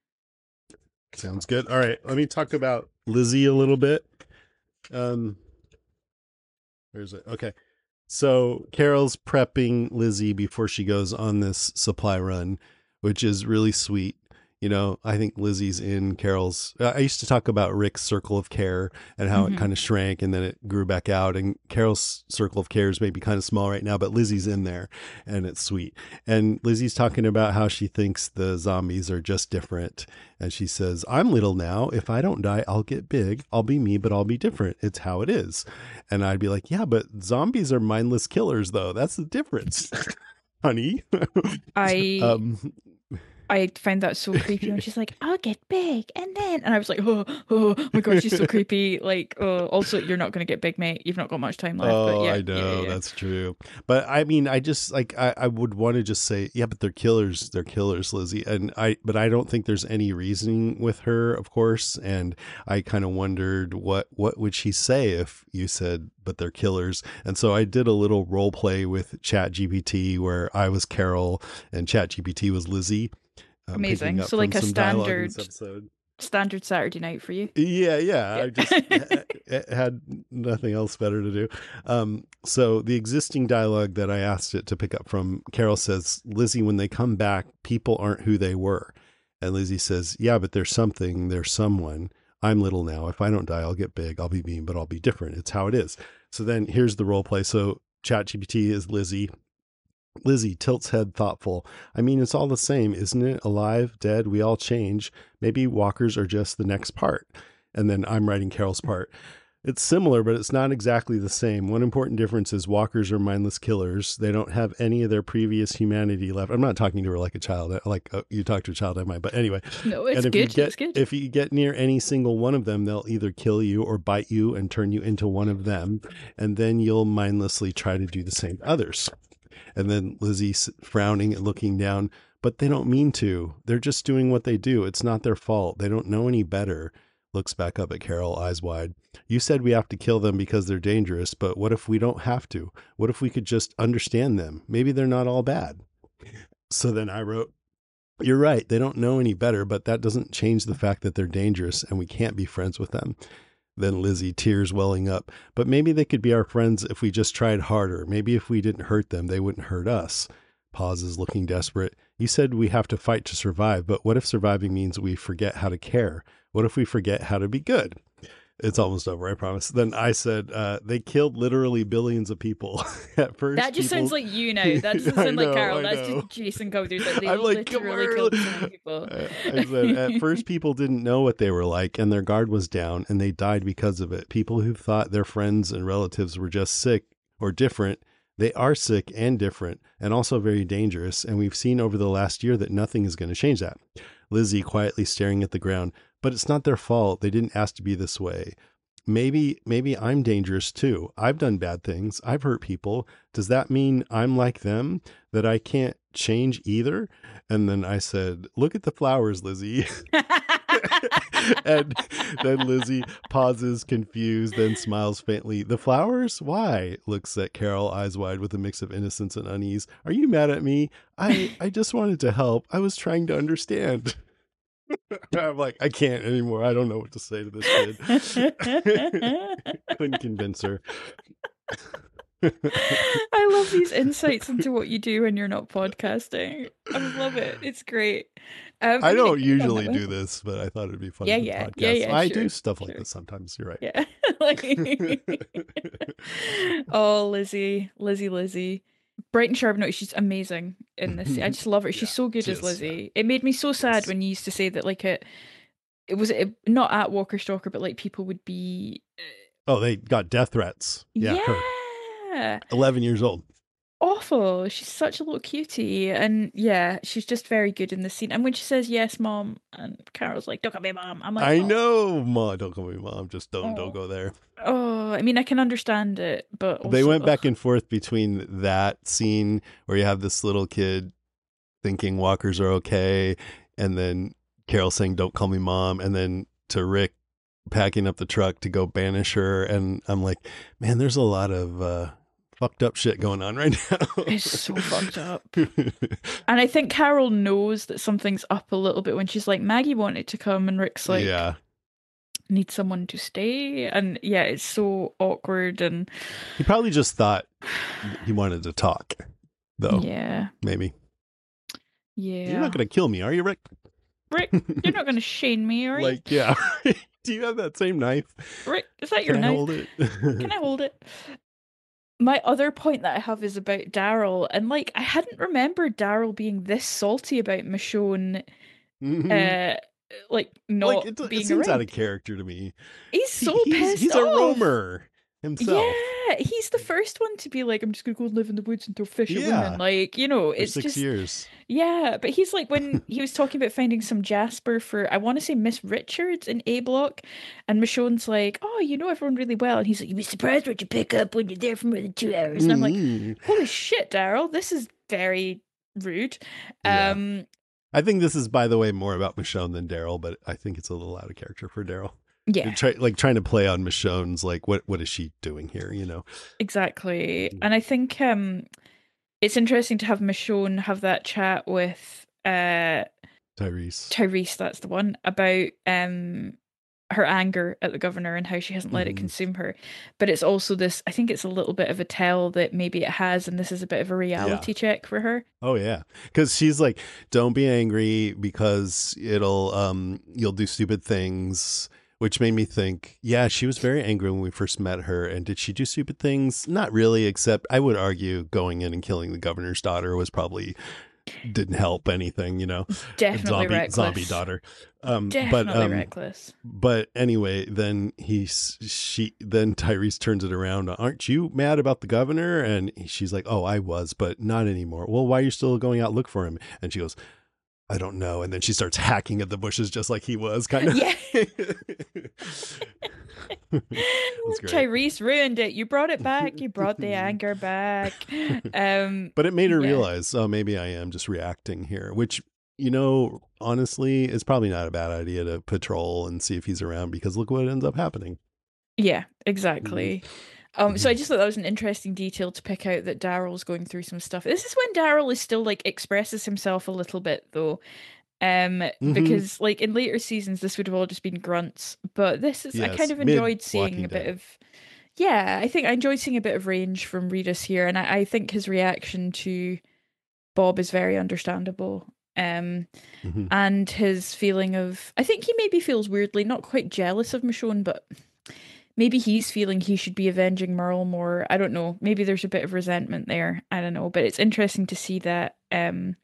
Sounds good. All right, let me talk about Lizzie a little bit. Um, where's it? Okay, so Carol's prepping Lizzie before she goes on this supply run, which is really sweet. You know, I think Lizzie's in Carol's. I used to talk about Rick's circle of care and how Mhm. it kind of shrank and then it grew back out. And Carol's circle of care is maybe kind of small right now, but Lizzie's in there and it's sweet. And Lizzie's talking about how she thinks the zombies are just different. And she says, I'm little now. If I don't die, I'll get big. I'll be me, but I'll be different. It's how it is. And I'd be like, yeah, but zombies are mindless killers, though. That's the difference, honey. I um, I found that so creepy when she's like, I'll get big and then and I was like, oh, oh my god, she's so creepy. Like, oh, also you're not gonna get big, mate. You've not got much time left. Oh, but yeah, I know, yeah, yeah. that's true. But I mean, I just like I, I would want to just say, yeah, but they're killers, they're killers, Lizzie. And I but I don't think there's any reasoning with her, of course. And I kind of wondered what what would she say if you said, but they're killers. And so I did a little role play with ChatGPT where I was Carol and ChatGPT was Lizzie. Um, Amazing. So like a standard episode. standard Saturday night for you. Yeah, yeah. I just ha- had nothing else better to do. Um, so the existing dialogue that I asked it to pick up from, Carol says, Lizzie, when they come back, people aren't who they were. And Lizzie says, yeah, but there's something, there's someone. I'm little now. If I don't die, I'll get big. I'll be mean, but I'll be different. It's how it is. So then here's the role play. So ChatGPT is Lizzie. Lizzie tilts head thoughtful. I mean, it's all the same, isn't it? Alive, dead, we all change. Maybe walkers are just the next part. And then I'm writing Carol's part. It's similar, but it's not exactly the same. One important difference is walkers are mindless killers. They don't have any of their previous humanity left. I'm not talking to her like a child, like uh, you talk to a child, I might, but anyway. No, it's and if good. You get, it's good. If you get near any single one of them, they'll either kill you or bite you and turn you into one of them. And then you'll mindlessly try to do the same to others. And then Lizzie frowning and looking down, but they don't mean to. They're just doing what they do. It's not their fault. They don't know any better. Looks back up at Carol, eyes wide. You said we have to kill them because they're dangerous, but what if we don't have to? What if we could just understand them? Maybe they're not all bad. So then I wrote, you're right. They don't know any better, but that doesn't change the fact that they're dangerous and we can't be friends with them. Then Lizzie, tears welling up. But maybe they could be our friends if we just tried harder. Maybe if we didn't hurt them, they wouldn't hurt us. Pauses, looking desperate. You said we have to fight to survive, but what if surviving means we forget how to care? What if we forget how to be good? It's almost over, I promise. Then I said, uh, they killed literally billions of people at first. That just people... sounds like you now. That doesn't sound know, like Carol. I That's know. just Jason Cody. That they I'm like, literally killed so many people. I said, at first people didn't know what they were like and their guard was down and they died because of it. People who thought their friends and relatives were just sick or different, they are sick and different and also very dangerous. And we've seen over the last year that nothing is going to change that. Lizzie quietly staring at the ground, but it's not their fault. They didn't ask to be this way. Maybe, maybe I'm dangerous too. I've done bad things. I've hurt people. Does that mean I'm like them, that I can't change either? And then I said, look at the flowers, Lizzie. And then Lizzie pauses, confused, then smiles faintly. The flowers? Why? Looks at Carol, eyes wide with a mix of innocence and unease. Are you mad at me? I, I just wanted to help. I was trying to understand. I'm like, I can't anymore. I don't know what to say to this kid. Couldn't convince her. I love these insights into what you do when you're not podcasting. I love it. It's great. Um, I I'm don't gonna- usually do this, but I thought it'd be fun Yeah, for the yeah, podcast. yeah, yeah, I sure, do stuff like sure. this sometimes. You're right. Yeah. Like, oh, Lizzie, Lizzie, Lizzie. Brighton Sharp note, she's amazing in this. I just love her. She's Yeah, so good she as is, Lizzie. It made me so sad Yes. when you used to say that, like, it, it was it, not at Walker Stalker, but like people would be. Oh, they got death threats. Yeah, her. Yeah. eleven years old. Awful. She's such a little cutie. And yeah, she's just very good in the scene. And when she says, yes, mom, and Carol's like, don't call me mom. I'm like, I oh. know, Mom. Don't call me Mom. Just don't, don't Oh. go there. Oh, I mean, I can understand it, but also, They went back ugh. and forth between that scene where you have this little kid thinking walkers are okay, and then Carol saying, don't call me Mom, and then to Rick packing up the truck to go banish her. And I'm like, man, there's a lot of uh, fucked up shit going on right now. It's so fucked up. And I think Carol knows that something's up a little bit when she's like, Maggie wanted to come, and Rick's like, yeah. need someone to stay. And yeah, it's so awkward. And He probably just thought he wanted to talk, though. yeah, Maybe. yeah. You're not going to kill me, are you, Rick? Rick, you're not going to shame me, are you? Like, yeah. Do you have that same knife? Rick, is that your Can I knife? hold it? Can I hold it? My other point that I have is about Daryl, and like I hadn't remembered Daryl being this salty about Michonne, Mhm. uh, like not like, it, being it seems around. out of character to me. He's so He- he's, pissed he's off. a roamer. himself. Yeah, he's the first one to be like, I'm just gonna go and live in the woods and throw fish at Yeah. women. Like, you know, For it's six just years. yeah. But he's like when he was talking about finding some Jasper for I want to say Miss Richards in A Block, and Michonne's like, oh, you know everyone really well, and he's like, you'd be surprised what you pick up when you're there for more than two hours. And I'm like, Mm. holy shit, Daryl, this is very rude. Yeah. Um, I think this is, by the way, more about Michonne than Daryl, but I think it's a little out of character for Daryl. yeah. Try, like trying to play on Michonne's, like, what what is she doing here, you know? Exactly. And I think um it's interesting to have Michonne have that chat with uh Tyrese. Tyrese, that's the one, about um her anger at the governor and how she hasn't let Mhm. it consume her. But it's also this, I think it's a little bit of a tell that maybe it has, and this is a bit of a reality check for her. Oh yeah, because she's like, don't be angry because it'll um you'll do stupid things, which made me think, yeah, she was very angry when we first met her. And did she do stupid things? Not really, except I would argue going in and killing the governor's daughter was probably didn't help anything, you know. Definitely zombie reckless. zombie daughter. Um, Definitely but um, reckless. But anyway, then he's she then Tyrese turns it around. Aren't you mad about the governor? And she's like, oh, I was, but not anymore. Well, why are you still going out look for him? And she goes, I don't know. And then she starts hacking at the bushes just like he was, kind of. Yeah. That's great. Tyrese ruined it. You brought it back. You brought the anger back. Um, But it made her yeah. realize, oh, maybe I am just reacting here, which, you know, honestly, is probably not a bad idea to patrol and see if he's around, because look what ends up happening. Yeah, exactly. Um, so Mhm. I just thought that was an interesting detail to pick out, that Daryl's going through some stuff. This is when Daryl is still like expresses himself a little bit though. Um, Mhm. because like in later seasons this would have all just been grunts. But this is I Yes, kind of mid enjoyed seeing Walking a bit Dead. of yeah, I think I enjoyed seeing a bit of range from Regis here, and I, I think his reaction to Bob is very understandable. Um Mhm. and his feeling of I think he maybe feels weirdly not quite jealous of Michonne, but maybe he's feeling he should be avenging Merle more. I don't know. Maybe there's a bit of resentment there. I don't know. But it's interesting to see that um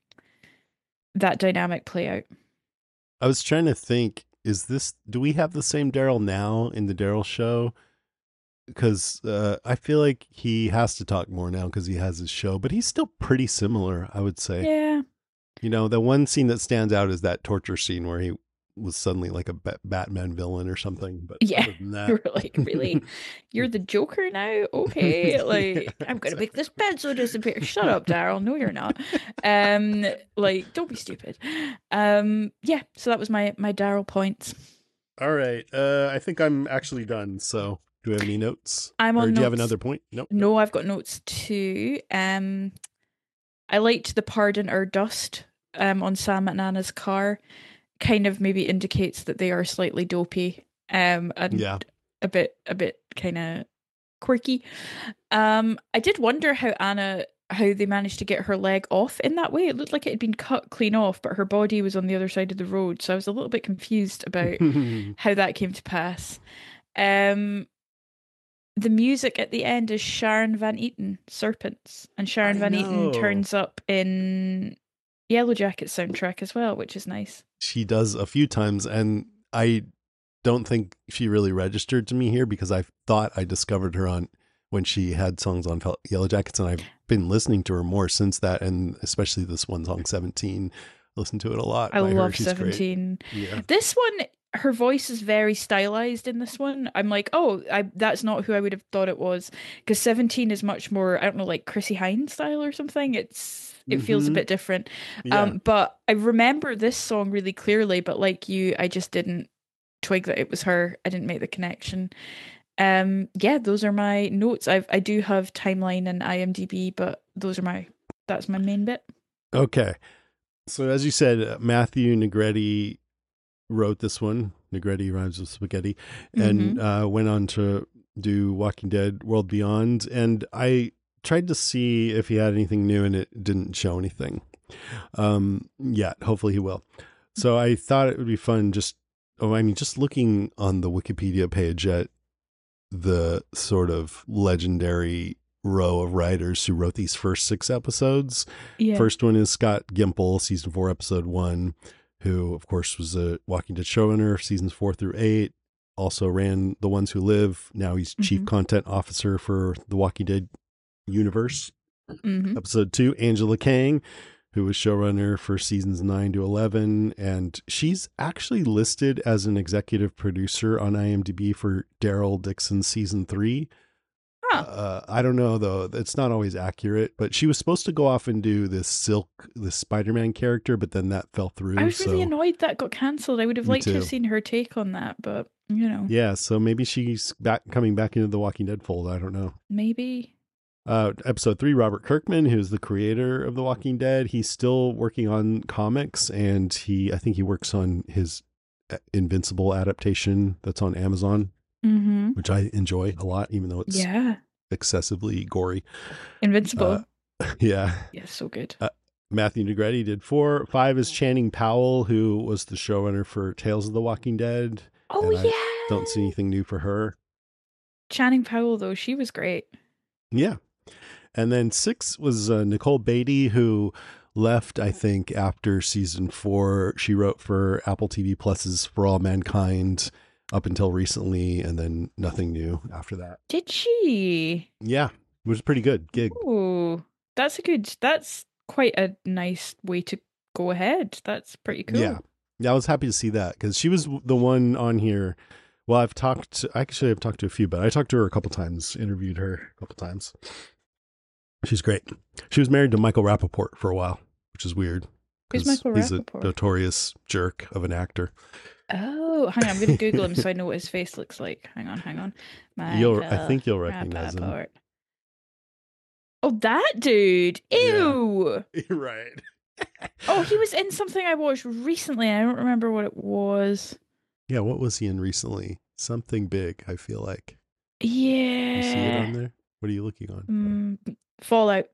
that dynamic play out. I was trying to think, is this, do we have the same Daryl now in the Daryl show? Because uh, I feel like he has to talk more now because he has his show, but he's still pretty similar, I would say. Yeah. You know, the one scene that stands out is that torture scene where he was suddenly like a Ba- Batman villain or something. But Yeah. other than that, You're like, really? You're the Joker now? Okay. Like, I'm gonna make this pencil disappear. Shut up, Daryl. No, you're not. Um, like, don't be stupid. Um, yeah, so that was my my Daryl points. all right. Uh, I think I'm actually done. So do we have any notes? I'm or on do you have notes. another point? Nope. No, I've got notes too. Um, I liked the pardon or dust um, on Sam and Anna's car. Kind of maybe indicates that they are slightly dopey um, and Yeah. a bit, a bit kind of quirky. Um, I did wonder how Anna, how they managed to get her leg off in that way. It looked like it had been cut clean off, but her body was on the other side of the road. So I was a little bit confused about how that came to pass. Um, the music at the end is Sharon Van Eaton, Serpents. And Sharon I Van know. Eaton turns up in Yellow Jacket's soundtrack as well, which is nice. She does a few times, and I don't think she really registered to me here because I thought I discovered her on when she had songs on Fel- Yellow Jackets, and I've been listening to her more since that, and especially this one song, seventeen. Listen to it a lot. I by her. love She's great. seventeen. Yeah. This one, her voice is very stylized in this one. I'm like, oh, I, that's not who I would have thought it was, because seventeen is much more, I don't know, like Chrissy Hynde style or something. It's it feels a Mhm. bit different. Yeah. Um, but I remember this song really clearly, but like you, I just didn't twig that it was her. I didn't make the connection. Um, yeah, those are my notes. I've I do have timeline and IMDb, but those are my that's my main bit. Okay. So as you said, uh, Matthew Negretti wrote this one. Negretti rhymes with spaghetti, and uh, went on to do Walking Dead World Beyond. And I tried to see if he had anything new, and it didn't show anything um, yet. Hopefully he will. So I thought it would be fun just, oh, I mean, just looking on the Wikipedia page at the sort of legendary row of writers who wrote these first six episodes. Yeah. First one is Scott Gimple, season four, episode one, who, of course, was a Walking Dead showrunner, seasons four through eight. also ran The Ones Who Live. Now he's chief Mhm. content officer for the Walking Dead universe. Mhm. Episode two, Angela Kang, who was showrunner for seasons nine to eleven. And she's actually listed as an executive producer on IMDb for Daryl Dixon's season three. Huh. Uh, I don't know, though. It's not always accurate, but she was supposed to go off and do this Silk, this Spider-Man character, but then that fell through. I was really so, annoyed that got cancelled. I would have Me liked to have too. seen her take on that, but, you know, yeah, so maybe she's back coming back into the Walking Dead fold. I don't know. maybe. Uh, episode three, Robert Kirkman, who's the creator of The Walking Dead. He's still working on comics, and he, I think he works on his Invincible adaptation that's on Amazon, Mm-hmm. which I enjoy a lot, even though it's Yeah. excessively gory. Invincible. Uh, yeah. yeah, so good. Uh, Matthew Negretti did four. Five is Channing Powell, who was the showrunner for Tales of the Walking Dead. oh, and I yeah. Don't see anything new for her. Channing Powell, though, she was great. Yeah. And then six was uh, Nicole Beatty, who left, I think, after season four. She wrote for Apple T V Plus's For All Mankind up until recently, and then nothing new after that. Did she? Yeah, it was a pretty good gig. Oh, that's a good, that's quite a nice way to go ahead. That's pretty cool. Yeah. Yeah, I was happy to see that because she was the one on here. Well, I've talked, to, actually, I've talked to a few, but I talked to her a couple times, interviewed her a couple times. She's great. She was married to Michael Rappaport for a while, which is weird. Who's 'cause Michael he's Rappaport? a notorious jerk of an actor. Oh, hang on. I'm going to Google him so I know what his face looks like. Hang on, hang on. You'll, I Michael think you'll recognize him. Rappaport. Oh, that dude. Ew. You're right. Oh, he was in something I watched recently. I don't remember what it was. Yeah, what was he in recently? Something big, I feel like. Yeah. You see it on there? What are you looking on? Mm, Fallout.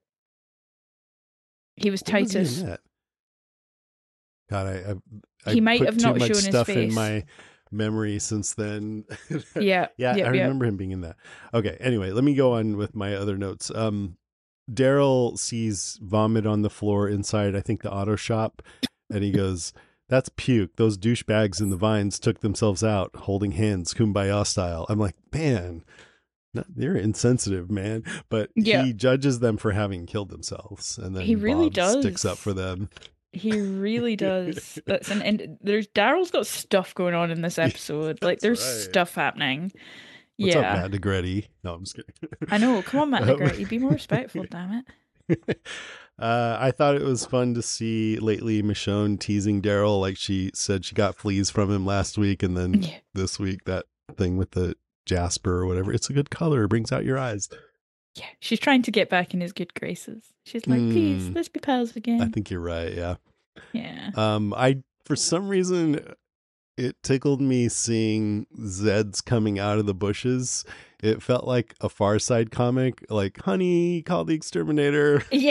He was What was he in Titus. that? God, I, I, I He might put have too not much shown his stuff in face. my memory since then. Yeah. yeah, yep, I yep. remember him being in that. Okay, anyway, let me go on with my other notes. Um, Daryl sees vomit on the floor inside, I think, the auto shop, and he goes, "That's puke. Those douchebags in the vines took themselves out, holding hands, kumbaya style." I'm like, man, no, they're insensitive, man. But Yeah. he judges them for having killed themselves, and then He really Bob sticks does. up for them. He really does. That's an and there's Daryl's got stuff going on in this episode. Like there's right. stuff happening. What's yeah. up, Matt Negretti? No, I'm just kidding. I know. Come on, Matt Um, Negretti. Be more respectful, damn it. uh, I thought it was fun to see lately Michonne teasing Daryl, like she said she got fleas from him last week, and then Yeah. this week that thing with the jasper or whatever. It's a good color, it brings out your eyes. Yeah. She's trying to get back in his good graces. She's like, please, Hmm. let's be pals again. I think you're right. Yeah. yeah. Um, I for some reason it tickled me seeing Zeds coming out of the bushes. It felt like a Far Side comic, like, "Honey, call the exterminator." Yeah.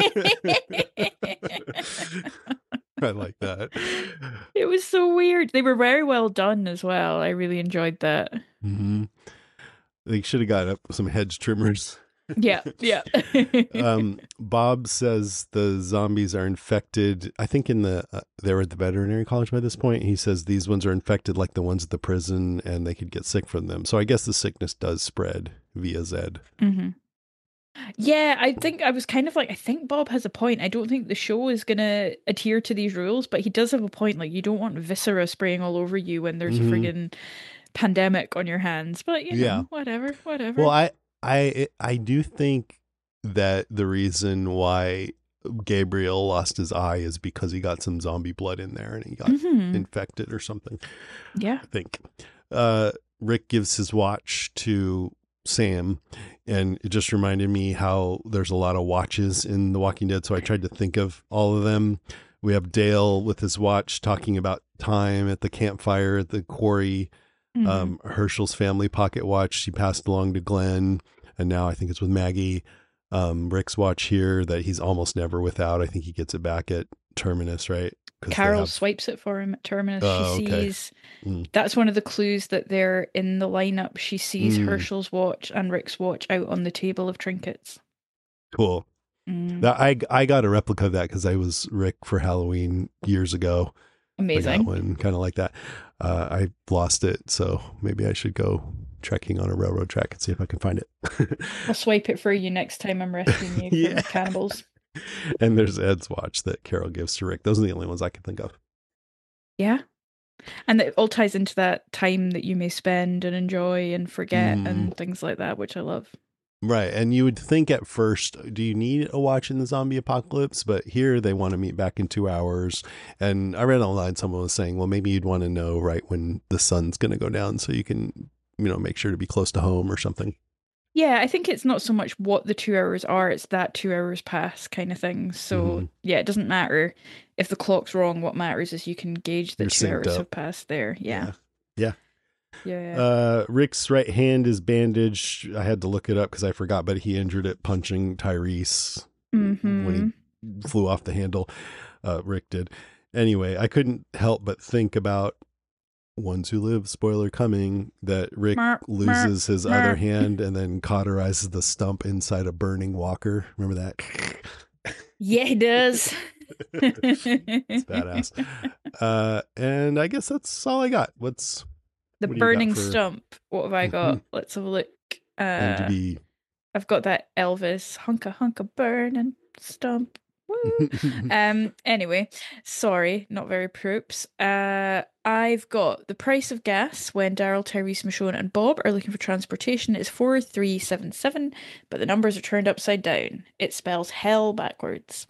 I like that. It was so weird. They were very well done as well. I really enjoyed that. Mm-hmm. They should have got up some hedge trimmers. Yeah, yeah. um, Bob says the zombies are infected. I think in the uh, they were at the veterinary college by this point. He says these ones are infected like the ones at the prison, and they could get sick from them. So I guess the sickness does spread via Zed. Mm-hmm. Yeah, I think I was kind of like, I think Bob has a point. I don't think the show is going to adhere to these rules, but he does have a point. Like, you don't want viscera spraying all over you when there's Mhm. a friggin' pandemic on your hands. But, you know, Yeah. whatever, whatever. Well, I I I do think that the reason why Gabriel lost his eye is because he got some zombie blood in there and he got Mhm. infected or something. Yeah. I think. Uh, Rick gives his watch to Sam, and it just reminded me how there's a lot of watches in The Walking Dead, so I tried to think of all of them. We have Dale with his watch talking about time at the campfire at the quarry. Mhm. Um, Herschel's family pocket watch she passed along to Glenn, and now I think it's with Maggie. Um, Rick's watch here that he's almost never without. I think he gets it back at Terminus, right? 'Cause they Carol have- swipes it for him at Terminus. Oh, she okay. sees Mm. that's one of the clues that they're in the lineup. She sees Mm. Herschel's watch and Rick's watch out on the table of trinkets. Cool. Mm. That I I got a replica of that because I was Rick for Halloween years ago, Amazing. I got one kind of like that. Uh, I lost it, so maybe I should go trekking on a railroad track and see if I can find it. I'll swipe it for you next time I'm rescuing you from Yeah. cannibals. And there's Ed's watch that Carol gives to Rick. Those are the only ones I can think of. Yeah. And it all ties into that time that you may spend and enjoy and forget Mm. and things like that, which I love. Right. And you would think at first, do you need a watch in the zombie apocalypse? But here they want to meet back in two hours. And I read online, someone was saying, well, maybe you'd want to know right when the sun's going to go down so you can, you know, make sure to be close to home or something. Yeah, I think it's not so much what the two hours are, it's that two hours pass kind of thing. So, Mhm. yeah, it doesn't matter if the clock's wrong. What matters is you can gauge that You're two synced hours up. have passed there. Yeah. Yeah. Yeah. yeah. Uh, Rick's right hand is bandaged. I had to look it up because I forgot, but he injured it punching Tyrese Mhm. when he flew off the handle. Uh, Rick did. Anyway, I couldn't help but think about Ones Who Live, spoiler coming, that Rick Mer- loses his mer- other hand and then cauterizes the stump inside a burning walker. Remember that? Yeah, he does. It's badass. Uh, and I guess that's all I got. What's The what do you got burning for stump. What have I got? Let's have a look. Uh, M D B? I've got that Elvis hunka hunka burning stump. Woo. um. Anyway, sorry, not very proops. Uh, I've got the price of gas when Daryl, Tyrese, Michonne, and Bob are looking for transportation is four three seven seven, but the numbers are turned upside down. It spells hell backwards.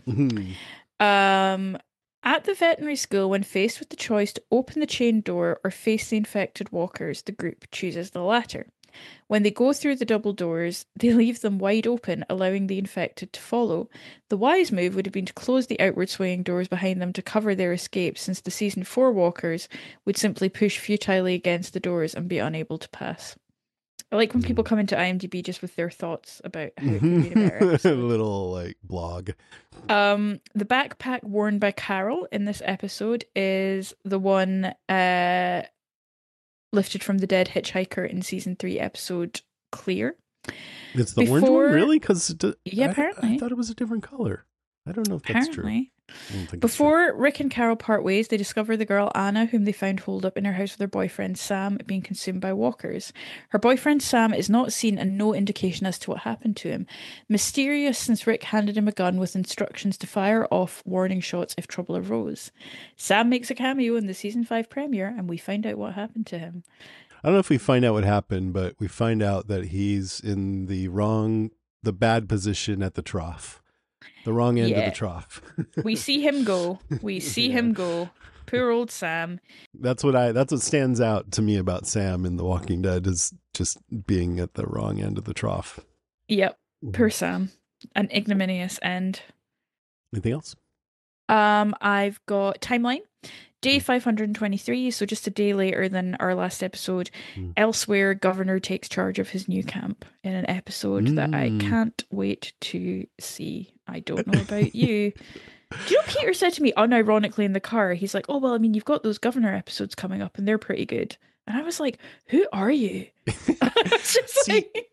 Um. At the veterinary school, when faced with the choice to open the chain door or face the infected walkers, the group chooses the latter. When they go through the double doors, they leave them wide open, allowing the infected to follow. The wise move would have been to close the outward swinging doors behind them to cover their escape, since the season four walkers would simply push futilely against the doors and be unable to pass. I like when people come into IMDb just with their thoughts about how it could be a better A episode. little like blog. Um, the backpack worn by Carol in this episode is the one uh, lifted from the dead hitchhiker in season three episode Clear. It's the orange one, Before- really? Because Yeah, I, apparently. I thought it was a different color. I don't know if that's true. Apparently. I don't think it's true. Before Rick and Carol part ways, they discover the girl Anna, whom they found holed up in her house with her boyfriend Sam, being consumed by walkers. Her boyfriend Sam is not seen and no indication as to what happened to him. Mysterious, since Rick handed him a gun with instructions to fire off warning shots if trouble arose. Sam makes a cameo in the season five premiere, and we find out what happened to him. I don't know if we find out what happened, but we find out that he's in the wrong, the bad position at the trough. The wrong end Yeah. of the trough. We see him go. We see Yeah. him go. Poor old Sam. That's what I that's what stands out to me about Sam in The Walking Dead, is just being at the wrong end of the trough. Yep. Poor Sam. An ignominious end. Anything else? Um, I've got timeline. Day five hundred twenty-three, so just a day later than our last episode. Mm. Elsewhere, Governor takes charge of his new camp in an episode that I Mm. can't wait to see. I don't know about you. Do you know Peter said to me unironically in the car, he's like, oh, well, I mean, you've got those Governor episodes coming up and they're pretty good. And I was like, who are you? It's just See, like...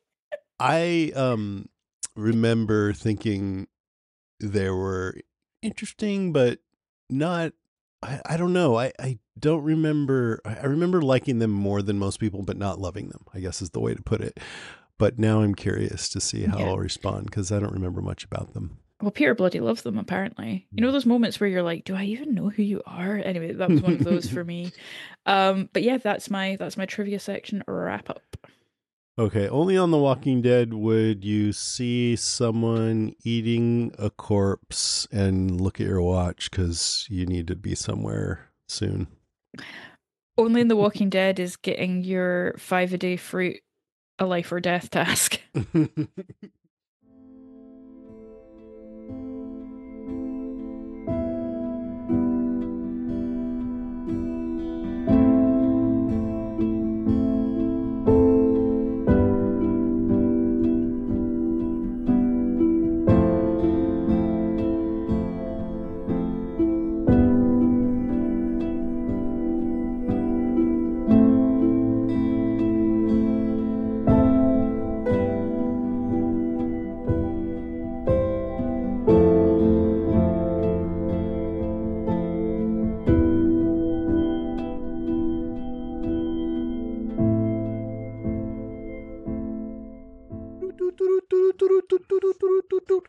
I um remember thinking they were interesting, but not. I, I don't know. I, I don't remember. I I remember liking them more than most people, but not loving them, I guess is the way to put it. But now I'm curious to see how Yeah. I'll respond, because I don't remember much about them. Well, Peter bloody loves them, apparently. You know those moments where you're like, do I even know who you are? Anyway, that was one of those for me. Um, but yeah, that's my that's my trivia section wrap up. Okay, only on The Walking Dead would you see someone eating a corpse and look at your watch because you need to be somewhere soon. Only in The Walking Dead is getting your five a day fruit a life or death task.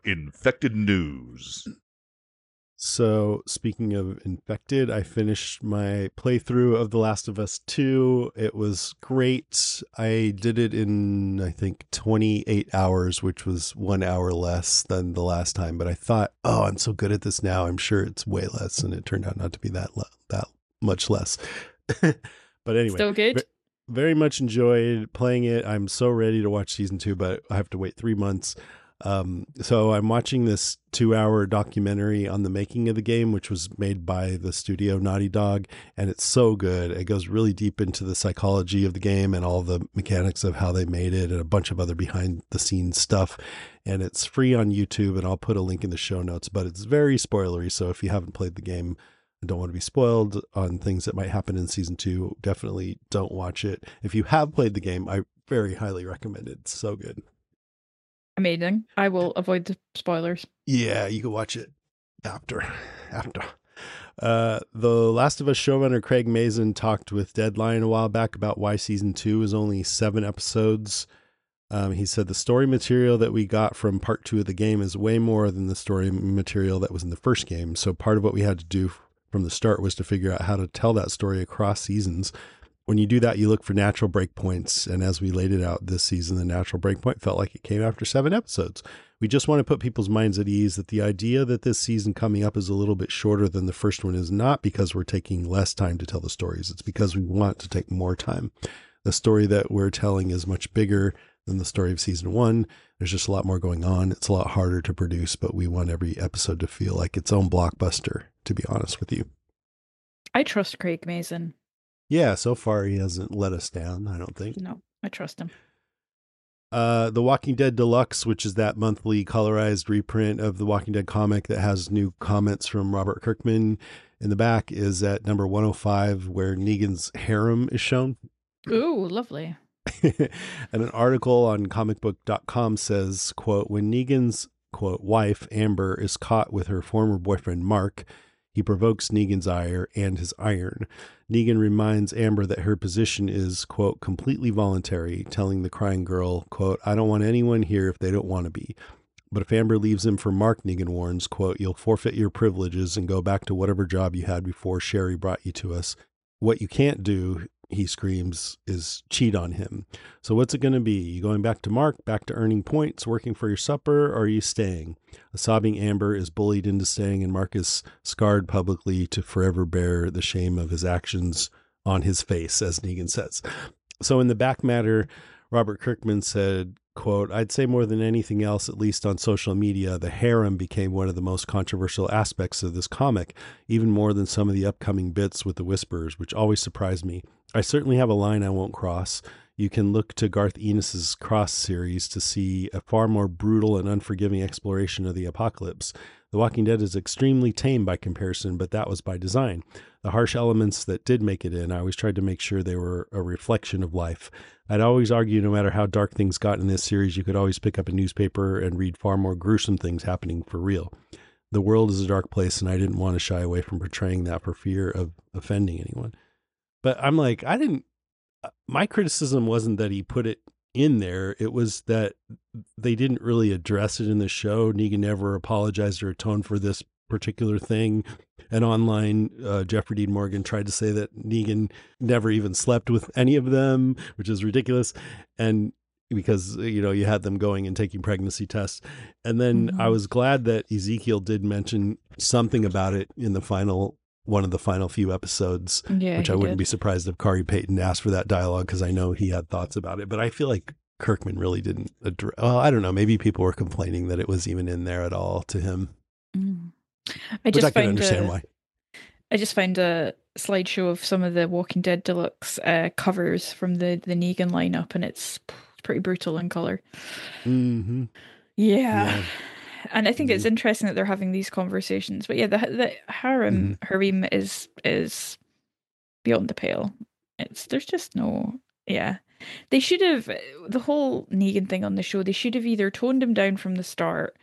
Infected News. So, speaking of Infected, I finished my playthrough of The Last of Us two. It was great. I did it in, I think, twenty-eight hours, which was one hour less than the last time. But I thought, oh, I'm so good at this now. I'm sure it's way less. And it turned out not to be that le- that much less. But anyway. Still good? v- very much enjoyed playing it. I'm so ready to watch season two, but I have to wait three months. Um, so I'm watching this two hour documentary on the making of the game, which was made by the studio Naughty Dog. And it's so good. It goes really deep into the psychology of the game and all the mechanics of how they made it and a bunch of other behind the scenes stuff. And it's free on YouTube, and I'll put a link in the show notes, but it's very spoilery. So if you haven't played the game and don't want to be spoiled on things that might happen in season two, definitely don't watch it. If you have played the game, I very highly recommend it. It's so good. Amazing. I will avoid the spoilers. Yeah, you can watch it after. After. Uh, the Last of Us showrunner Craig Mazin talked with Deadline a while back about why season two is only seven episodes. Um, he said the story material that we got from part two of the game is way more than the story material that was in the first game. So part of what we had to do from the start was to figure out how to tell that story across seasons. When you do that, you look for natural breakpoints. And as we laid it out this season, the natural breakpoint felt like it came after seven episodes. We just want to put people's minds at ease that the idea that this season coming up is a little bit shorter than the first one is not because we're taking less time to tell the stories. It's because we want to take more time. The story that we're telling is much bigger than the story of season one. There's just a lot more going on. It's a lot harder to produce, but we want every episode to feel like its own blockbuster, to be honest with you. I trust Craig Mazin. Yeah, so far he hasn't let us down, I don't think. No, I trust him. Uh, The Walking Dead Deluxe, which is that monthly colorized reprint of the Walking Dead comic that has new comments from Robert Kirkman in the back, is at number one oh five, where Negan's harem is shown. Ooh, lovely. And an article on comic book dot com says, quote, when Negan's, quote, wife, Amber, is caught with her former boyfriend, Mark, he provokes Negan's ire and his iron. Negan reminds Amber that her position is, quote, completely voluntary, telling the crying girl, quote, I don't want anyone here if they don't want to be. But if Amber leaves him for Mark, Negan warns, quote, you'll forfeit your privileges and go back to whatever job you had before Sherry brought you to us. What you can't do, he screams, is cheat on him. So what's it going to be? You going back to Mark, back to earning points, working for your supper, or are you staying? A sobbing Amber is bullied into staying, and Mark is scarred publicly to forever bear the shame of his actions on his face, as Negan says. So in the back matter, Robert Kirkman said, quote, I'd say more than anything else, at least on social media, the harem became one of the most controversial aspects of this comic, even more than some of the upcoming bits with the Whisperers, which always surprised me. I certainly have a line I won't cross. You can look to Garth Ennis's Cross series to see a far more brutal and unforgiving exploration of the apocalypse. The Walking Dead is extremely tame by comparison, but that was by design. The harsh elements that did make it in, I always tried to make sure they were a reflection of life. I'd always argue no matter how dark things got in this series, you could always pick up a newspaper and read far more gruesome things happening for real. The world is a dark place, and I didn't want to shy away from portraying that for fear of offending anyone. But I'm like, I didn't, my criticism wasn't that he put it in there. It was that they didn't really address it in the show. Negan never apologized or atoned for this particular thing. And online, uh, Jeffrey Dean Morgan tried to say that Negan never even slept with any of them, which is ridiculous. And because, you know, you had them going and taking pregnancy tests. And then mm-hmm. I was glad that Ezekiel did mention something about it in the final one of the final few episodes, yeah, which I wouldn't did. be surprised if Kari Payton asked for that dialogue, because I know he had thoughts about it. But I feel like Kirkman really didn't address, well, I don't know, maybe people were complaining that it was even in there at all to him. Mm. I Which just I can found understand a, why. I just found a slideshow of some of the Walking Dead Deluxe uh, covers from the, the Negan lineup, and it's, it's pretty brutal in color. Mm-hmm. Yeah. yeah. And I think Mm-hmm. it's interesting that they're having these conversations. But yeah, the the harem Mm-hmm. harem is is beyond the pale. It's there's just no yeah. They should have the whole Negan thing on the show. They should have either toned him down from the start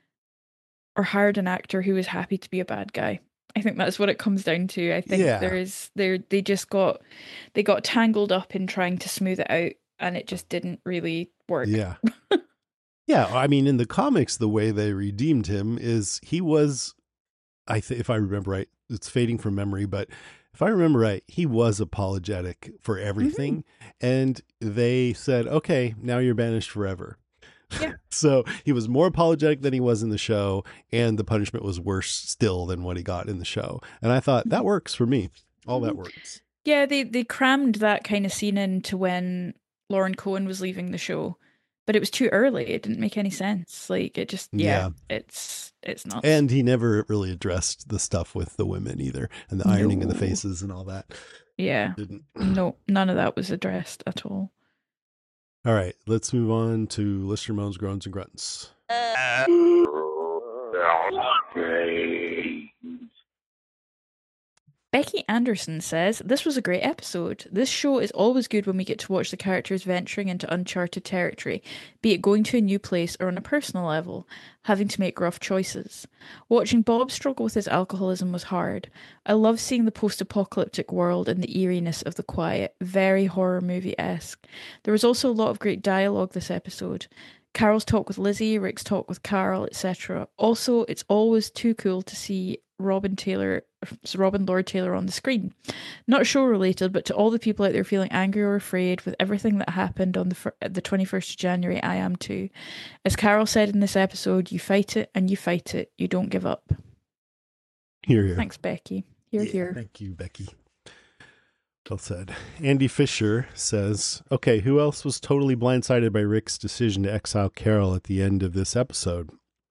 or hired an actor who was happy to be a bad guy. I think that's what it comes down to. I think Yeah. there is there they just got they got tangled up in trying to smooth it out, and it just didn't really work. Yeah. Yeah, I mean, in the comics, the way they redeemed him is he was, I th- if I remember right, it's fading from memory, but if I remember right, he was apologetic for everything. Mm-hmm. And they said, okay, now you're banished forever. Yeah. So he was more apologetic than he was in the show, and the punishment was worse still than what he got in the show. And I thought, that works for me. All that works. Yeah, they, they crammed that kind of scene into when Lauren Cohen was leaving the show, but it was too early. It didn't make any sense. Like, it just, yeah, yeah. it's it's not. And he never really addressed the stuff with the women either, and the ironing no. of the faces and all that. Yeah. Didn't. No, none of that was addressed at all. All right, let's move on to Listener Moans, Groans, and Grunts. Uh, Becky Anderson says, this was a great episode. This show is always good when we get to watch the characters venturing into uncharted territory, be it going to a new place or on a personal level, having to make rough choices. Watching Bob struggle with his alcoholism was hard. I love seeing the post-apocalyptic world and the eeriness of the quiet, very horror movie-esque. There was also a lot of great dialogue this episode. Carol's talk with Lizzie, Rick's talk with Carol, et cetera. Also, it's always too cool to see Robin Taylor, Robin Lord Taylor on the screen. Not show related, but to all the people out there feeling angry or afraid with everything that happened on the the twenty-first of January, I am too. As Carol said in this episode, you fight it and you fight it. You don't give up. Here, here. Thanks, Becky. Here, yeah, here. Thank you, Becky. Well said. Andy Fisher says, okay, who else was totally blindsided by Rick's decision to exile Carol at the end of this episode?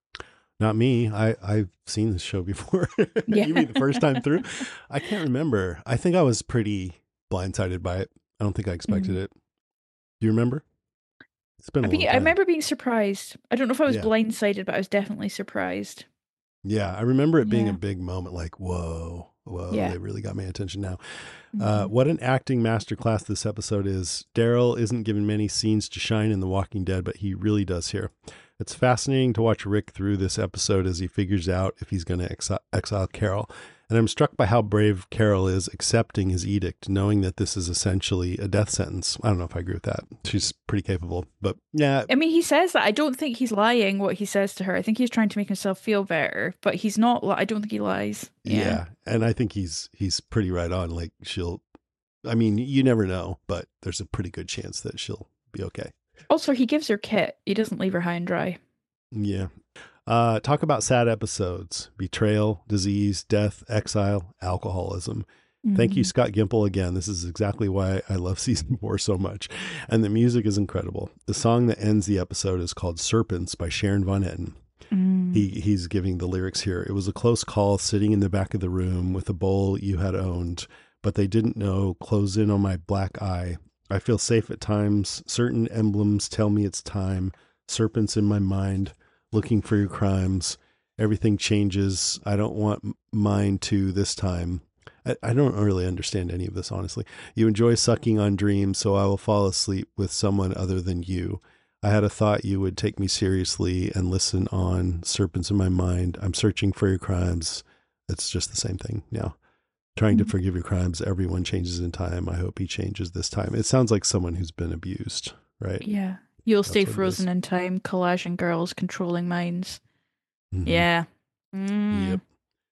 Not me. I, I've seen this show before. Yeah. You mean the first time through? I can't remember. I think I was pretty blindsided by it. I don't think I expected mm. it. Do you remember? It's been a I, long be, time. I remember being surprised. I don't know if I was yeah. blindsided, but I was definitely surprised. Yeah, I remember it being yeah. a big moment, like, whoa, whoa, yeah. they really got my attention now. Mm-hmm. Uh, what an acting masterclass this episode is. Daryl isn't given many scenes to shine in The Walking Dead, but he really does here. It's fascinating to watch Rick through this episode as he figures out if he's going to exile, exile Carol. And I'm struck by how brave Carol is accepting his edict, knowing that this is essentially a death sentence. I don't know if I agree with that. She's pretty capable, but yeah. I mean, he says that. I don't think he's lying what he says to her. I think he's trying to make himself feel better, but he's not. I don't think he lies. Yeah. yeah. And I think he's, he's pretty right on. Like she'll, I mean, you never know, but there's a pretty good chance that she'll be okay. Also, he gives her kit. He doesn't leave her high and dry. Yeah. Uh, talk about sad episodes: betrayal, disease, death, exile, alcoholism. Mm-hmm. Thank you, Scott Gimple, again. This is exactly why I love season four so much. And the music is incredible. The song that ends the episode is called Serpents by Sharon Von Etten. Mm. He He's giving the lyrics here. It was a close call sitting in the back of the room with a bowl you had owned, but they didn't know. Close in on my black eye. I feel safe at times. Certain emblems tell me it's time. Serpents in my mind, looking for your crimes. Everything changes. I don't want mine to this time. I, I don't really understand any of this, honestly. You enjoy sucking on dreams, so I will fall asleep with someone other than you. I had a thought you would take me seriously and listen on. Serpents in my mind. I'm searching for your crimes. It's just the same thing now. Trying to forgive your crimes. Everyone changes in time. I hope he changes this time. It sounds like someone who's been abused, right? Yeah. You'll That's stay frozen in time. Collage and girls controlling minds. Mm-hmm. Yeah. Mm. Yep.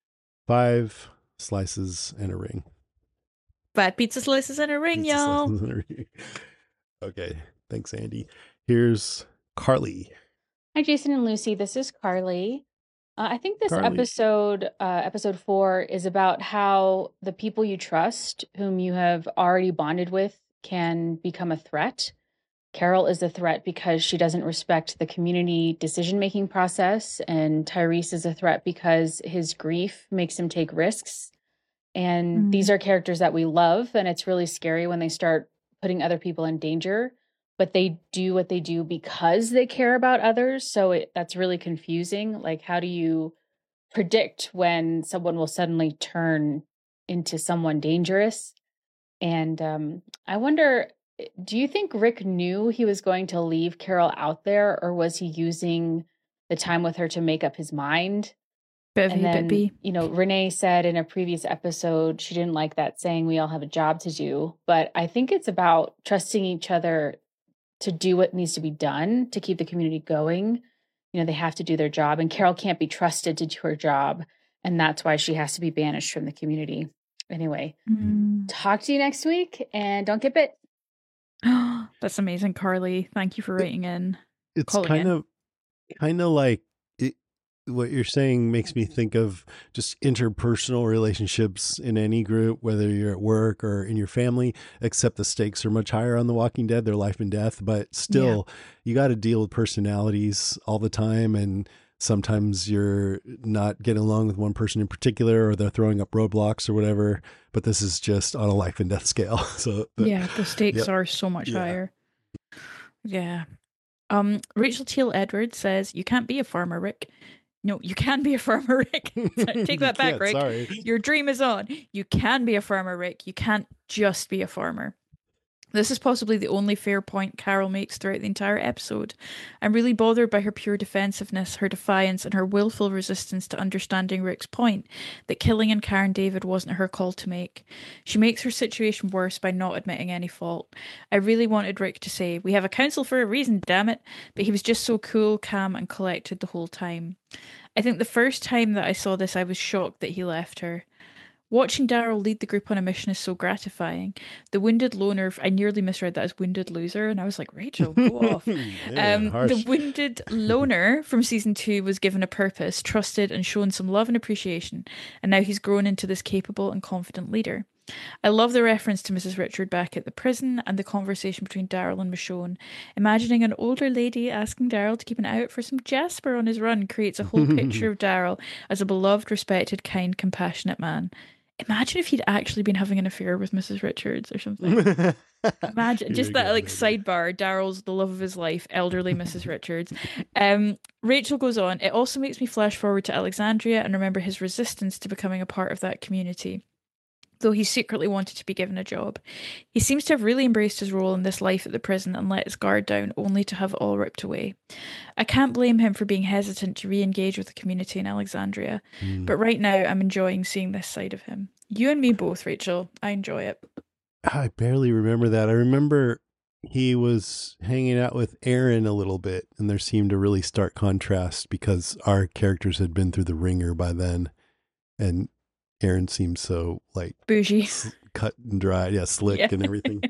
Five slices and a ring. Five pizza slices and a ring, pizza y'all. And a ring. Okay. Thanks, Andy. Here's Carly. Hi, Jason and Lucy. This is Carly. Uh, I think this Carly. episode, uh, episode four, is about how the people you trust, whom you have already bonded with, can become a threat. Carol is a threat because she doesn't respect the community decision-making process, and Tyrese is a threat because his grief makes him take risks. And mm-hmm. these are characters that we love, and it's really scary when they start putting other people in danger, but they do what they do because they care about others. So it, that's really confusing. Like, how do you predict when someone will suddenly turn into someone dangerous? And um, I wonder, do you think Rick knew he was going to leave Carol out there, or was he using the time with her to make up his mind? Bevy, and then, Bevy. you know, Renee said in a previous episode, she didn't like that saying, we all have a job to do. But I think it's about trusting each other to do what needs to be done to keep the community going. You know, they have to do their job, and Carol can't be trusted to do her job. And that's why she has to be banished from the community. Anyway, mm. talk to you next week, and don't get bit. That's amazing, Carly. Thank you for writing in. It's kind in. of, kind of like it, what you're saying makes me think of just interpersonal relationships in any group, whether you're at work or in your family, except the stakes are much higher on The Walking Dead. They're life and death, but still yeah. you got to deal with personalities all the time. And sometimes you're not getting along with one person in particular, or they're throwing up roadblocks or whatever, but this is just on a life and death scale. So the, yeah, the stakes yep. are so much yeah. higher. Yeah. Um, Rachel Teal Edwards says, you can't be a farmer, Rick. No, you can be a farmer, Rick. Take that back, Rick. Sorry. Your dream is on. You can be a farmer, Rick. You can't just be a farmer. This is possibly the only fair point Carol makes throughout the entire episode. I'm really bothered by her pure defensiveness, her defiance, and her willful resistance to understanding Rick's point that killing and Karen David wasn't her call to make. She makes her situation worse by not admitting any fault. I really wanted Rick to say, we have a council for a reason, damn it, but he was just so cool, calm, and collected the whole time. I think the first time that I saw this, I was shocked that he left her. Watching Daryl lead the group on a mission is so gratifying. The wounded loner, I nearly misread that as wounded loser, and I was like, Rachel, go off. yeah, um, the wounded loner from season two was given a purpose, trusted, and shown some love and appreciation, and now he's grown into this capable and confident leader. I love the reference to Missus Richard back at the prison and the conversation between Daryl and Michonne. Imagining an older lady asking Daryl to keep an eye out for some Jasper on his run creates a whole picture of Daryl as a beloved, respected, kind, compassionate man. Imagine if he'd actually been having an affair with Missus Richards or something. Imagine just that, like, sidebar. Daryl's the love of his life, elderly Missus Richards. Um, Rachel goes on. It also makes me flash forward to Alexandria and remember his resistance to becoming a part of that community, though he secretly wanted to be given a job. He seems to have really embraced his role in this life at the prison and let his guard down, only to have it all ripped away. I can't blame him for being hesitant to re-engage with the community in Alexandria, mm. but right now I'm enjoying seeing this side of him. You and me both, Rachel. I enjoy it. I barely remember that. I remember he was hanging out with Aaron a little bit, and there seemed a really stark contrast because our characters had been through the ringer by then, and Aaron seems so like bougie, s- cut and dried, yeah, slick yeah. and everything,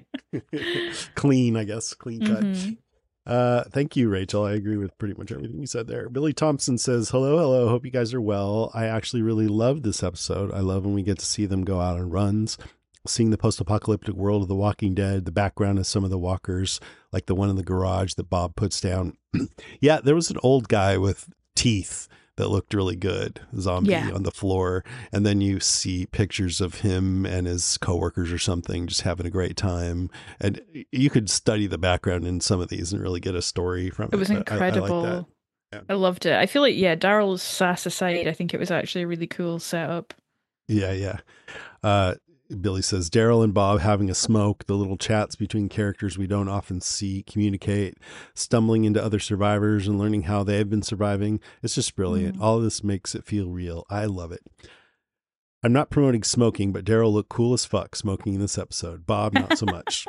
clean, I guess, clean cut. Mm-hmm. Uh, thank you, Rachel. I agree with pretty much everything you said there. Billy Thompson says, hello, hello. Hope you guys are well. I actually really loved this episode. I love when we get to see them go out on runs, seeing the post-apocalyptic world of The Walking Dead, the background of some of the walkers, like the one in the garage that Bob puts down. Yeah, there was an old guy with teeth that looked really good, zombie yeah. on the floor. And then you see pictures of him and his coworkers or something just having a great time. And you could study the background in some of these and really get a story from it. It was incredible. I, I, like yeah. I loved it. I feel like, yeah, Daryl's sass aside, I think it was actually a really cool setup. Yeah, yeah. Uh, Billy says, Daryl and Bob having a smoke, the little chats between characters we don't often see communicate, stumbling into other survivors and learning how they've been surviving. It's just brilliant. Mm. All of this makes it feel real. I love it. I'm not promoting smoking, but Daryl looked cool as fuck smoking in this episode. Bob, not so much.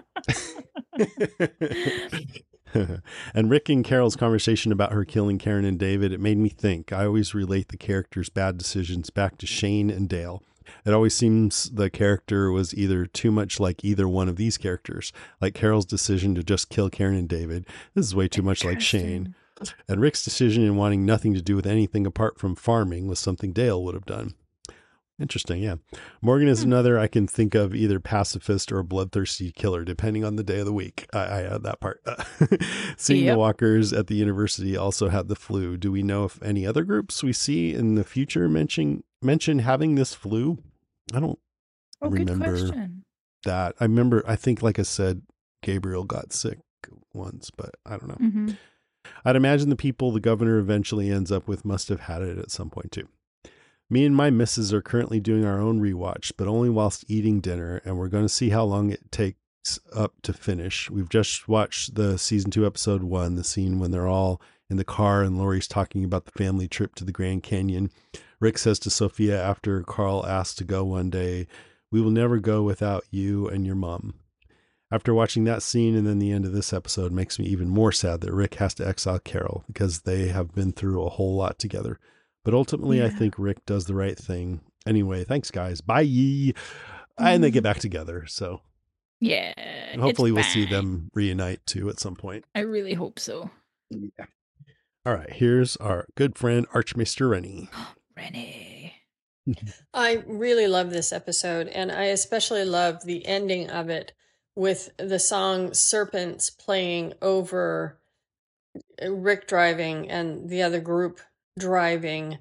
And Rick and Carol's conversation about her killing Karen and David, it made me think. I always relate the characters' bad decisions back to Shane and Dale. It always seems the character was either too much like either one of these characters, like Carol's decision to just kill Karen and David. This is way too much like Shane. And Rick's decision in wanting nothing to do with anything apart from farming was something Dale would have done. Interesting, yeah. Morgan is another I can think of, either pacifist or a bloodthirsty killer, depending on the day of the week. I, I had that part. Seeing yep. the walkers at the university also had the flu. Do we know if any other groups we see in the future mention mention having this flu? I don't oh, remember good question. that. I remember, I think, like I said, Gabriel got sick once, but I don't know. Mm-hmm. I'd imagine the people the governor eventually ends up with must have had it at some point too. Me and my missus are currently doing our own rewatch, but only whilst eating dinner, and we're going to see how long it takes up to finish. We've just watched the season two, episode one, the scene when they're all in the car and Lori's talking about the family trip to the Grand Canyon. Rick says to Sophia after Carl asks to go one day, "We will never go without you and your mom." After watching that scene and then the end of this episode makes me even more sad that Rick has to exile Carol because they have been through a whole lot together. But ultimately, yeah. I think Rick does the right thing. Anyway, thanks, guys. Bye. Mm. And they get back together. So yeah, hopefully we'll see them reunite too at some point. I really hope so. Yeah. All right. Here's our good friend, Archmaester Rennie. Rennie. I really love this episode, and I especially love the ending of it with the song Serpents playing over Rick driving and the other group driving.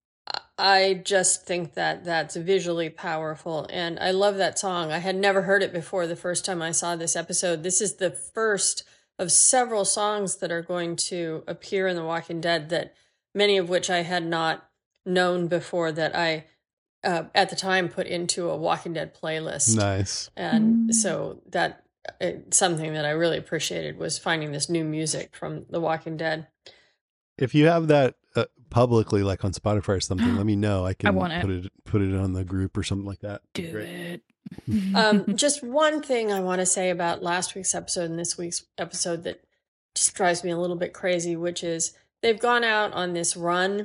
I just think that that's visually powerful, and I love that song. I had never heard it before the first time I saw this episode. This is the first of several songs that are going to appear in The Walking Dead, that many of which I had not known before, that I uh, at the time put into a Walking Dead playlist. Nice. And mm. so that it, something that I really appreciated was finding this new music from The Walking Dead. If you have that uh, publicly, like on Spotify or something, let me know. I can I want put it. it put it on the group or something like that. Do Great. It. um, just one thing I want to say about last week's episode and this week's episode that just drives me a little bit crazy, which is they've gone out on this run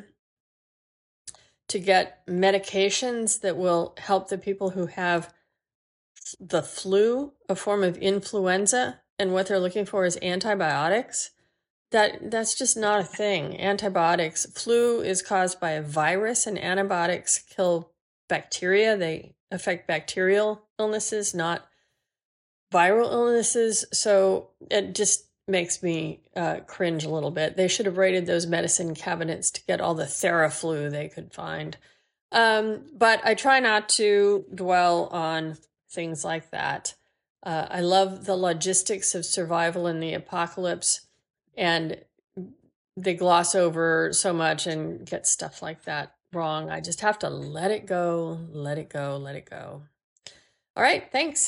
to get medications that will help the people who have the flu, a form of influenza, and what they're looking for is antibiotics. That that's just not a thing. Antibiotics, flu is caused by a virus, and antibiotics kill bacteria. They affect bacterial illnesses, not viral illnesses. So it just makes me uh, cringe a little bit. They should have raided those medicine cabinets to get all the Theraflu they could find. Um, but I try not to dwell on things like that. Uh, I love the logistics of survival in the apocalypse, and they gloss over so much and get stuff like that wrong. I just have to let it go, let it go, let it go. All right, thanks.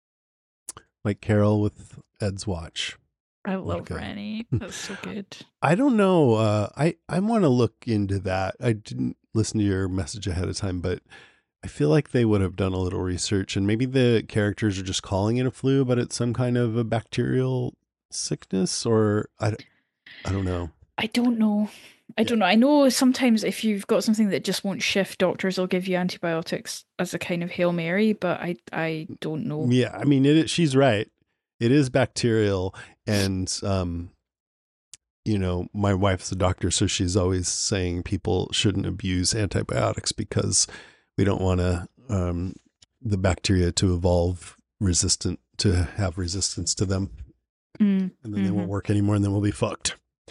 Like Carol with Ed's watch. I love Rennie. That's so good. I don't know. Uh, I, I want to look into that. I didn't listen to your message ahead of time, but I feel like they would have done a little research, and maybe the characters are just calling it a flu, but it's some kind of a bacterial sickness, or I, I don't know. I don't know. I Yeah. don't know. I know sometimes if you've got something that just won't shift, doctors will give you antibiotics as a kind of Hail Mary, but I I don't know. Yeah, I mean, it, she's right. It is bacterial, and um, you know, my wife's a doctor, so she's always saying people shouldn't abuse antibiotics because we don't want to um, the bacteria to evolve resistant to have resistance to them, Mm, and then they mhm. won't work anymore, and then we'll be fucked.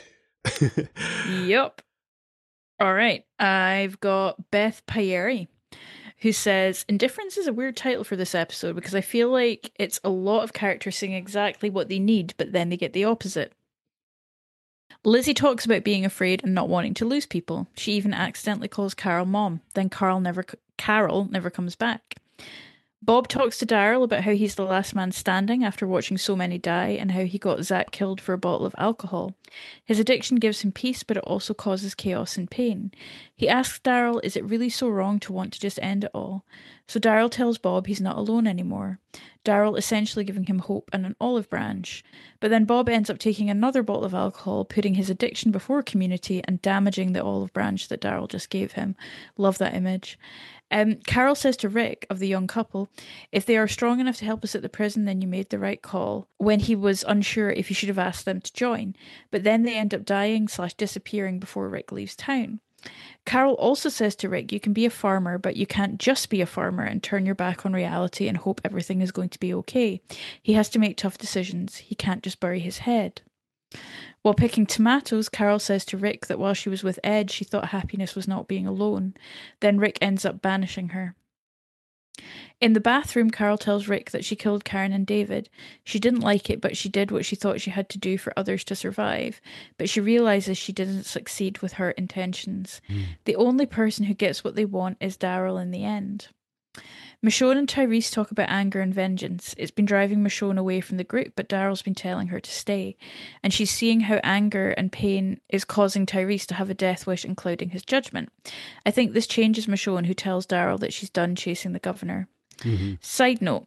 Yep. All right. I've got Beth Pieri, who says, Indifference is a weird title for this episode because I feel like it's a lot of characters saying exactly what they need, but then they get the opposite. Lizzie talks about being afraid and not wanting to lose people. She even accidentally calls Carol mom. Then Carol never, Carol never comes back. Bob talks to Daryl about how he's the last man standing after watching so many die and how he got Zach killed for a bottle of alcohol. His addiction gives him peace, but it also causes chaos and pain. He asks Daryl, is it really so wrong to want to just end it all? So Daryl tells Bob he's not alone anymore. Daryl essentially giving him hope and an olive branch. But then Bob ends up taking another bottle of alcohol, putting his addiction before community and damaging the olive branch that Daryl just gave him. Love that image. Um, Carol says to Rick, of the young couple, if they are strong enough to help us at the prison, then you made the right call, when he was unsure if he should have asked them to join. But then they end up dying slash disappearing before Rick leaves town. Carol also says to Rick, you can be a farmer, but you can't just be a farmer and turn your back on reality and hope everything is going to be okay. He has to make tough decisions. He can't just bury his head. While picking tomatoes, Carol says to Rick that while she was with Ed, she thought happiness was not being alone. Then Rick ends up banishing her. In the bathroom, Carol tells Rick that she killed Karen and David. She didn't like it, but she did what she thought she had to do for others to survive. But she realizes she didn't succeed with her intentions. Mm. The only person who gets what they want is Daryl in the end. Michonne and Tyrese talk about anger and vengeance. It's been driving Michonne away from the group, but Daryl's been telling her to stay. And she's seeing how anger and pain is causing Tyrese to have a death wish and clouding his judgment. I think this changes Michonne, who tells Daryl that she's done chasing the governor. Mm-hmm. Side note,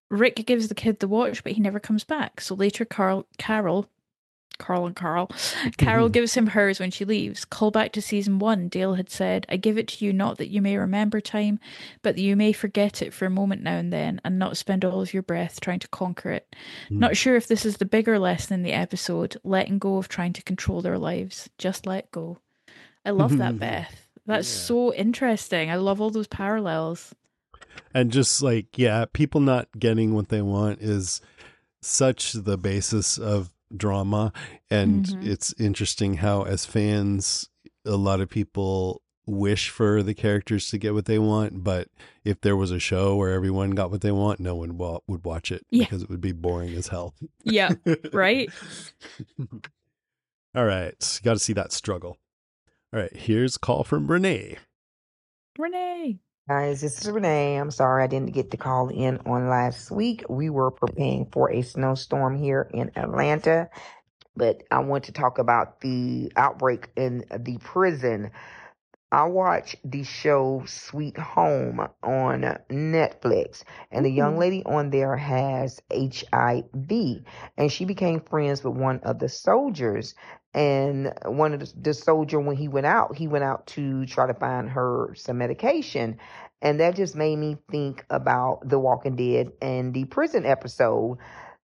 Rick gives the kid the watch, but he never comes back. So later, Carl, Carol, Carl and Carl, Carol gives him hers when she leaves. Call back to season one. Dale had said, "I give it to you not that you may remember time, but that you may forget it for a moment now and then, and not spend all of your breath trying to conquer it." Mm. Not sure if this is the bigger lesson in the episode, letting go of trying to control their lives. Just let go. I love that, Beth. That's yeah. so interesting. I love all those parallels. And just like, yeah, people not getting what they want is such the basis of drama. And mm-hmm. it's interesting how, as fans, a lot of people wish for the characters to get what they want. But if there was a show where everyone got what they want, no one wa- would watch it yeah. because it would be boring as hell. Yeah, right? All right. Got to see that struggle. All right. Here's a call from Renee. Renee. Guys, this is Renee. I'm sorry I didn't get to call in on last week. We were preparing for a snowstorm here in Atlanta, but I want to talk about the outbreak in the prison. I watched the show Sweet Home on Netflix, and the young lady on there has H I V, and she became friends with one of the soldiers. And one of the, the soldier, when he went out, he went out to try to find her some medication. And that just made me think about The Walking Dead and the prison episode,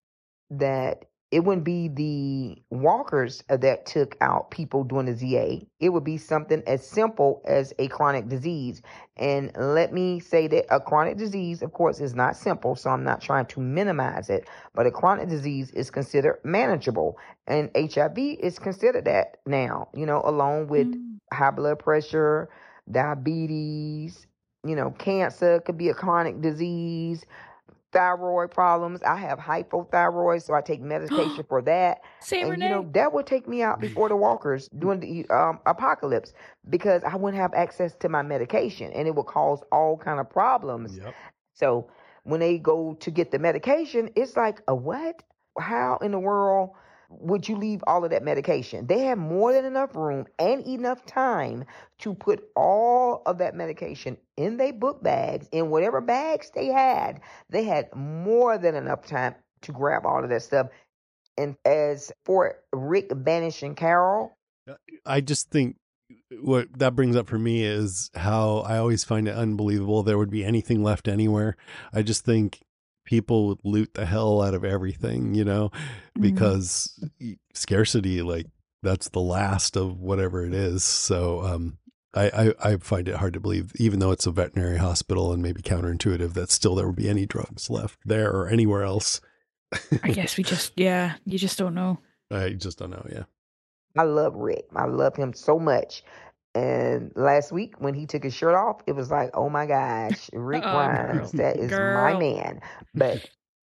that it wouldn't be the walkers that took out people during the Z A. It would be something as simple as a chronic disease. And let me say that a chronic disease, of course, is not simple, so I'm not trying to minimize it. But a chronic disease is considered manageable. And H I V is considered that now, you know, along with mm. high blood pressure, diabetes, you know, cancer could be a chronic disease. Thyroid problems. I have hypothyroid, so I take medication for that. Same, and Renee. you know, that would take me out before the walkers during the um, apocalypse, because I wouldn't have access to my medication, and it would cause all kind of problems. Yep. So when they go to get the medication, it's like, a what? How in the world would you leave all of that medication? They had more than enough room and enough time to put all of that medication in their book bags, in whatever bags they had. They had more than enough time to grab all of that stuff. And as for Rick banishing Carol, I just think what that brings up for me is how I always find it unbelievable there would be anything left anywhere. I just think people would loot the hell out of everything, you know, because mm-hmm. scarcity, like, that's the last of whatever it is. So um, I, I, I find it hard to believe, even though it's a veterinary hospital and maybe counterintuitive, that still there would be any drugs left there or anywhere else. I guess we just, yeah, you just don't know. I just don't know, yeah. I love Rick. I love him so much. And last week when he took his shirt off, it was like, oh my gosh, Rick oh, Grimes, girl. that is girl. my man. But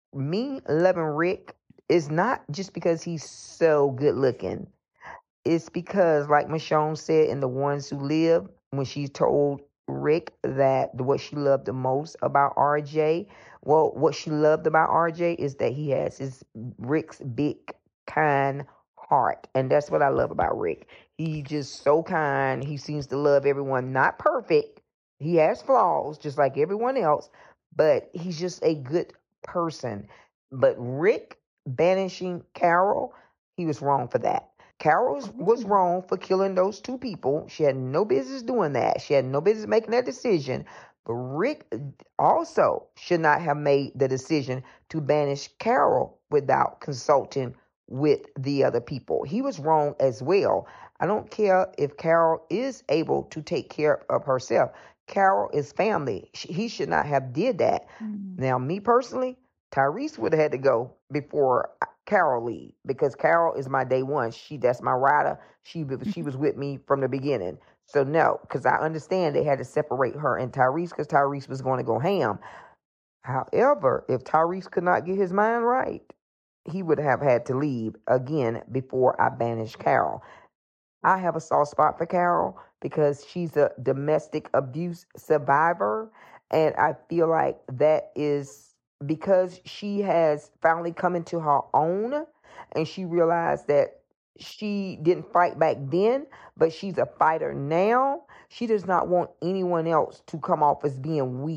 me loving Rick is not just because he's so good looking. It's because, like Michonne said in The Ones Who Live, when she told Rick that what she loved the most about R J, well, what she loved about R J is that he has his Rick's big, kind heart. And that's what I love about Rick. He's just so kind. He seems to love everyone. Not perfect. He has flaws, just like everyone else, but he's just a good person. But Rick banishing Carol, he was wrong for that. Carol was wrong for killing those two people. She had no business doing that. She had no business making that decision. But Rick also should not have made the decision to banish Carol without consulting with the other people. He was wrong as well. I don't care if Carol is able to take care of herself. Carol is family. He should not have did that. Mm-hmm. Now, me personally, Tyrese would have had to go before Carol leave, because Carol is my day one. She that's my rider. She she was with me from the beginning. So no, because I understand they had to separate her and Tyrese, because Tyrese was going to go ham. However, if Tyrese could not get his mind right, he would have had to leave again before I banished Carol. I have a soft spot for Carol because she's a domestic abuse survivor. And I feel like that is because she has finally come into her own, and she realized that she didn't fight back then, but she's a fighter now. She does not want anyone else to come off as being weak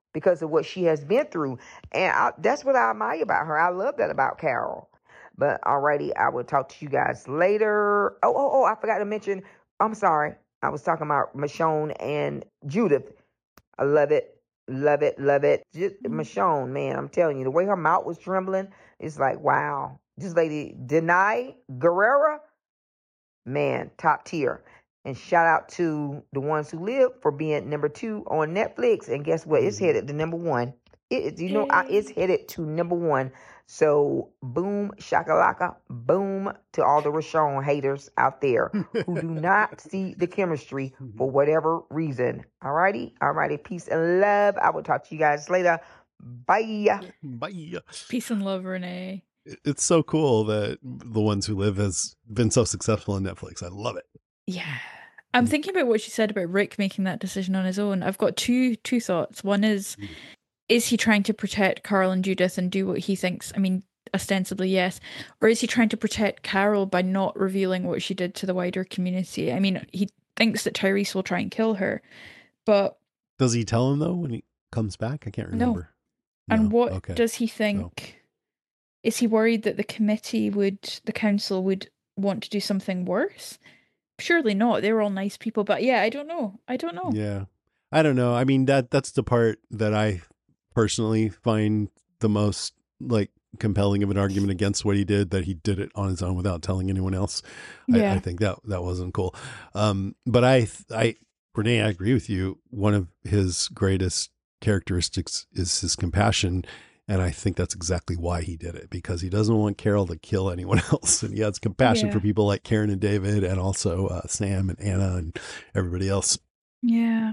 because of what she has been through. And I, that's what I admire about her. I love that about Carol. But alrighty, I will talk to you guys later. Oh, oh, oh, I forgot to mention, I'm sorry. I was talking about Michonne and Judith. I love it. Love it. Love it. Just, Michonne, man, I'm telling you, the way her mouth was trembling, it's like, wow. This lady, Denai Guerrera, man, top tier. And shout out to The Ones Who Live for being number two on Netflix. And guess what? It's headed to number one. It, you know, I, it's headed to number one. So, boom, shakalaka, boom to all the Rashawn haters out there who do not see the chemistry for whatever reason. All righty? All righty. Peace and love. I will talk to you guys later. Bye. Bye. Peace and love, Renee. It's so cool that The Ones Who Live has been so successful on Netflix. I love it. Yeah. I'm thinking about what she said about Rick making that decision on his own. I've got two two thoughts. One is, is he trying to protect Carl and Judith and do what he thinks? I mean, ostensibly, yes. Or is he trying to protect Carol by not revealing what she did to the wider community? I mean, he thinks that Tyrese will try and kill her, but... Does he tell him, though, when he comes back? I can't remember. No. And no. what okay. does he think? No. Is he worried that the committee would, the council would want to do something worse? Surely not. They were all nice people, but yeah, I don't know. I don't know. Yeah. I don't know. I mean, that that's the part that I personally find the most like compelling of an argument against what he did, that he did it on his own without telling anyone else. Yeah. I, I think that that wasn't cool. Um, but I, I, Renee, I agree with you. One of his greatest characteristics is his compassion. And I think that's exactly why he did it, because he doesn't want Carol to kill anyone else. And he has compassion Yeah. for people like Karen and David, and also uh, Sam and Anna and everybody else. Yeah.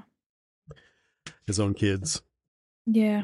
His own kids. Yeah.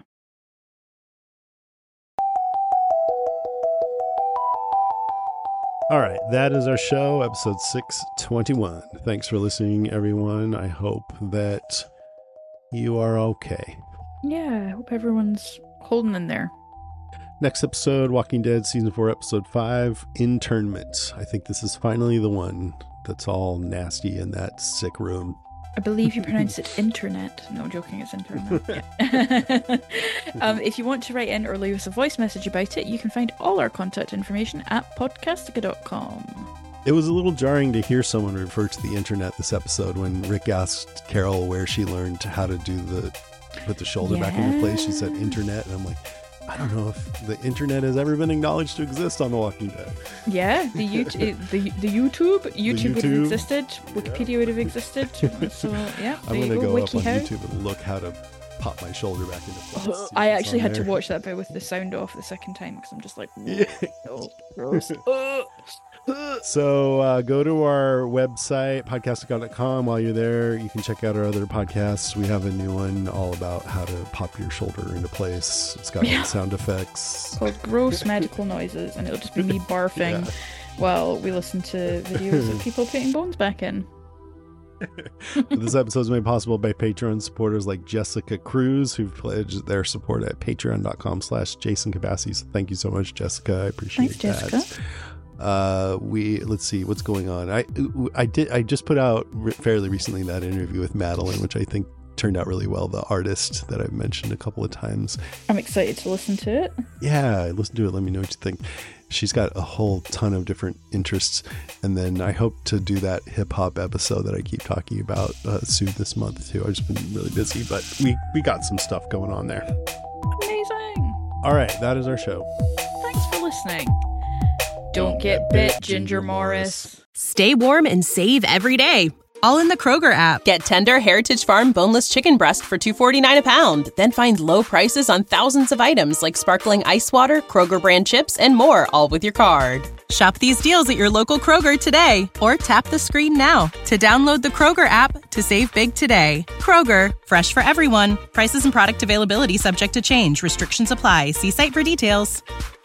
All right. That is our show, episode six twenty-one. Thanks for listening, everyone. I hope that you are okay. Yeah. I hope everyone's holding in there. Next episode, Walking Dead season four, episode five, Internment. I think this is finally the one that's all nasty in that sick room. I believe you pronounce it internet. No, joking, it's internet. Yeah. um, if you want to write in or leave us a voice message about it, you can find all our contact information at podcastica dot com. It was a little jarring to hear someone refer to the internet this episode when Rick asked Carol where she learned how to do the put the shoulder yeah. back into place. She said internet, and I'm like, I don't know if the internet has ever been acknowledged to exist on The Walking Dead. Yeah, the YouTube, the, the YouTube, YouTube would have YouTube. existed. Wikipedia Yeah. would have existed. So yeah, I'm there gonna you go, go. up on WikiHow. YouTube and look how to pop my shoulder back into place. see if I it's actually on had to there. watch that bit with the sound off the second time because I'm just like, Yeah. oh, gross. Ugh. So uh, go to our website, podcastica dot com. While you're there, you can check out our other podcasts. We have a new one all about how to pop your shoulder into place. It's got all the sound effects. Called Gross Medical Noises, and it'll just be me barfing Yeah. while we listen to videos of people putting bones back in. This episode is made possible by Patreon supporters like Jessica Cruz, who've pledged their support at patreon dot com slash Jason Cabassi. So thank you so much, Jessica. I appreciate Thanks, that. Jessica. Uh, we let's see what's going on. I I did I just put out re- fairly recently that interview with Madeline, which I think turned out really well. The artist that I've mentioned a couple of times. I'm excited to listen to it. Yeah, listen to it. Let me know what you think. She's got a whole ton of different interests, and then I hope to do that hip hop episode that I keep talking about uh, soon this month too. I've just been really busy, but we we got some stuff going on there. Amazing. All right, that is our show. Thanks for listening. Don't get bit, Ginger Morris. Stay warm and save every day. All in the Kroger app. Get tender Heritage Farm boneless chicken breast for two dollars and forty-nine cents a pound. Then find low prices on thousands of items like sparkling ice water, Kroger brand chips, and more, all with your card. Shop these deals at your local Kroger today, or tap the screen now to download the Kroger app to save big today. Kroger, fresh for everyone. Prices and product availability subject to change. Restrictions apply. See site for details.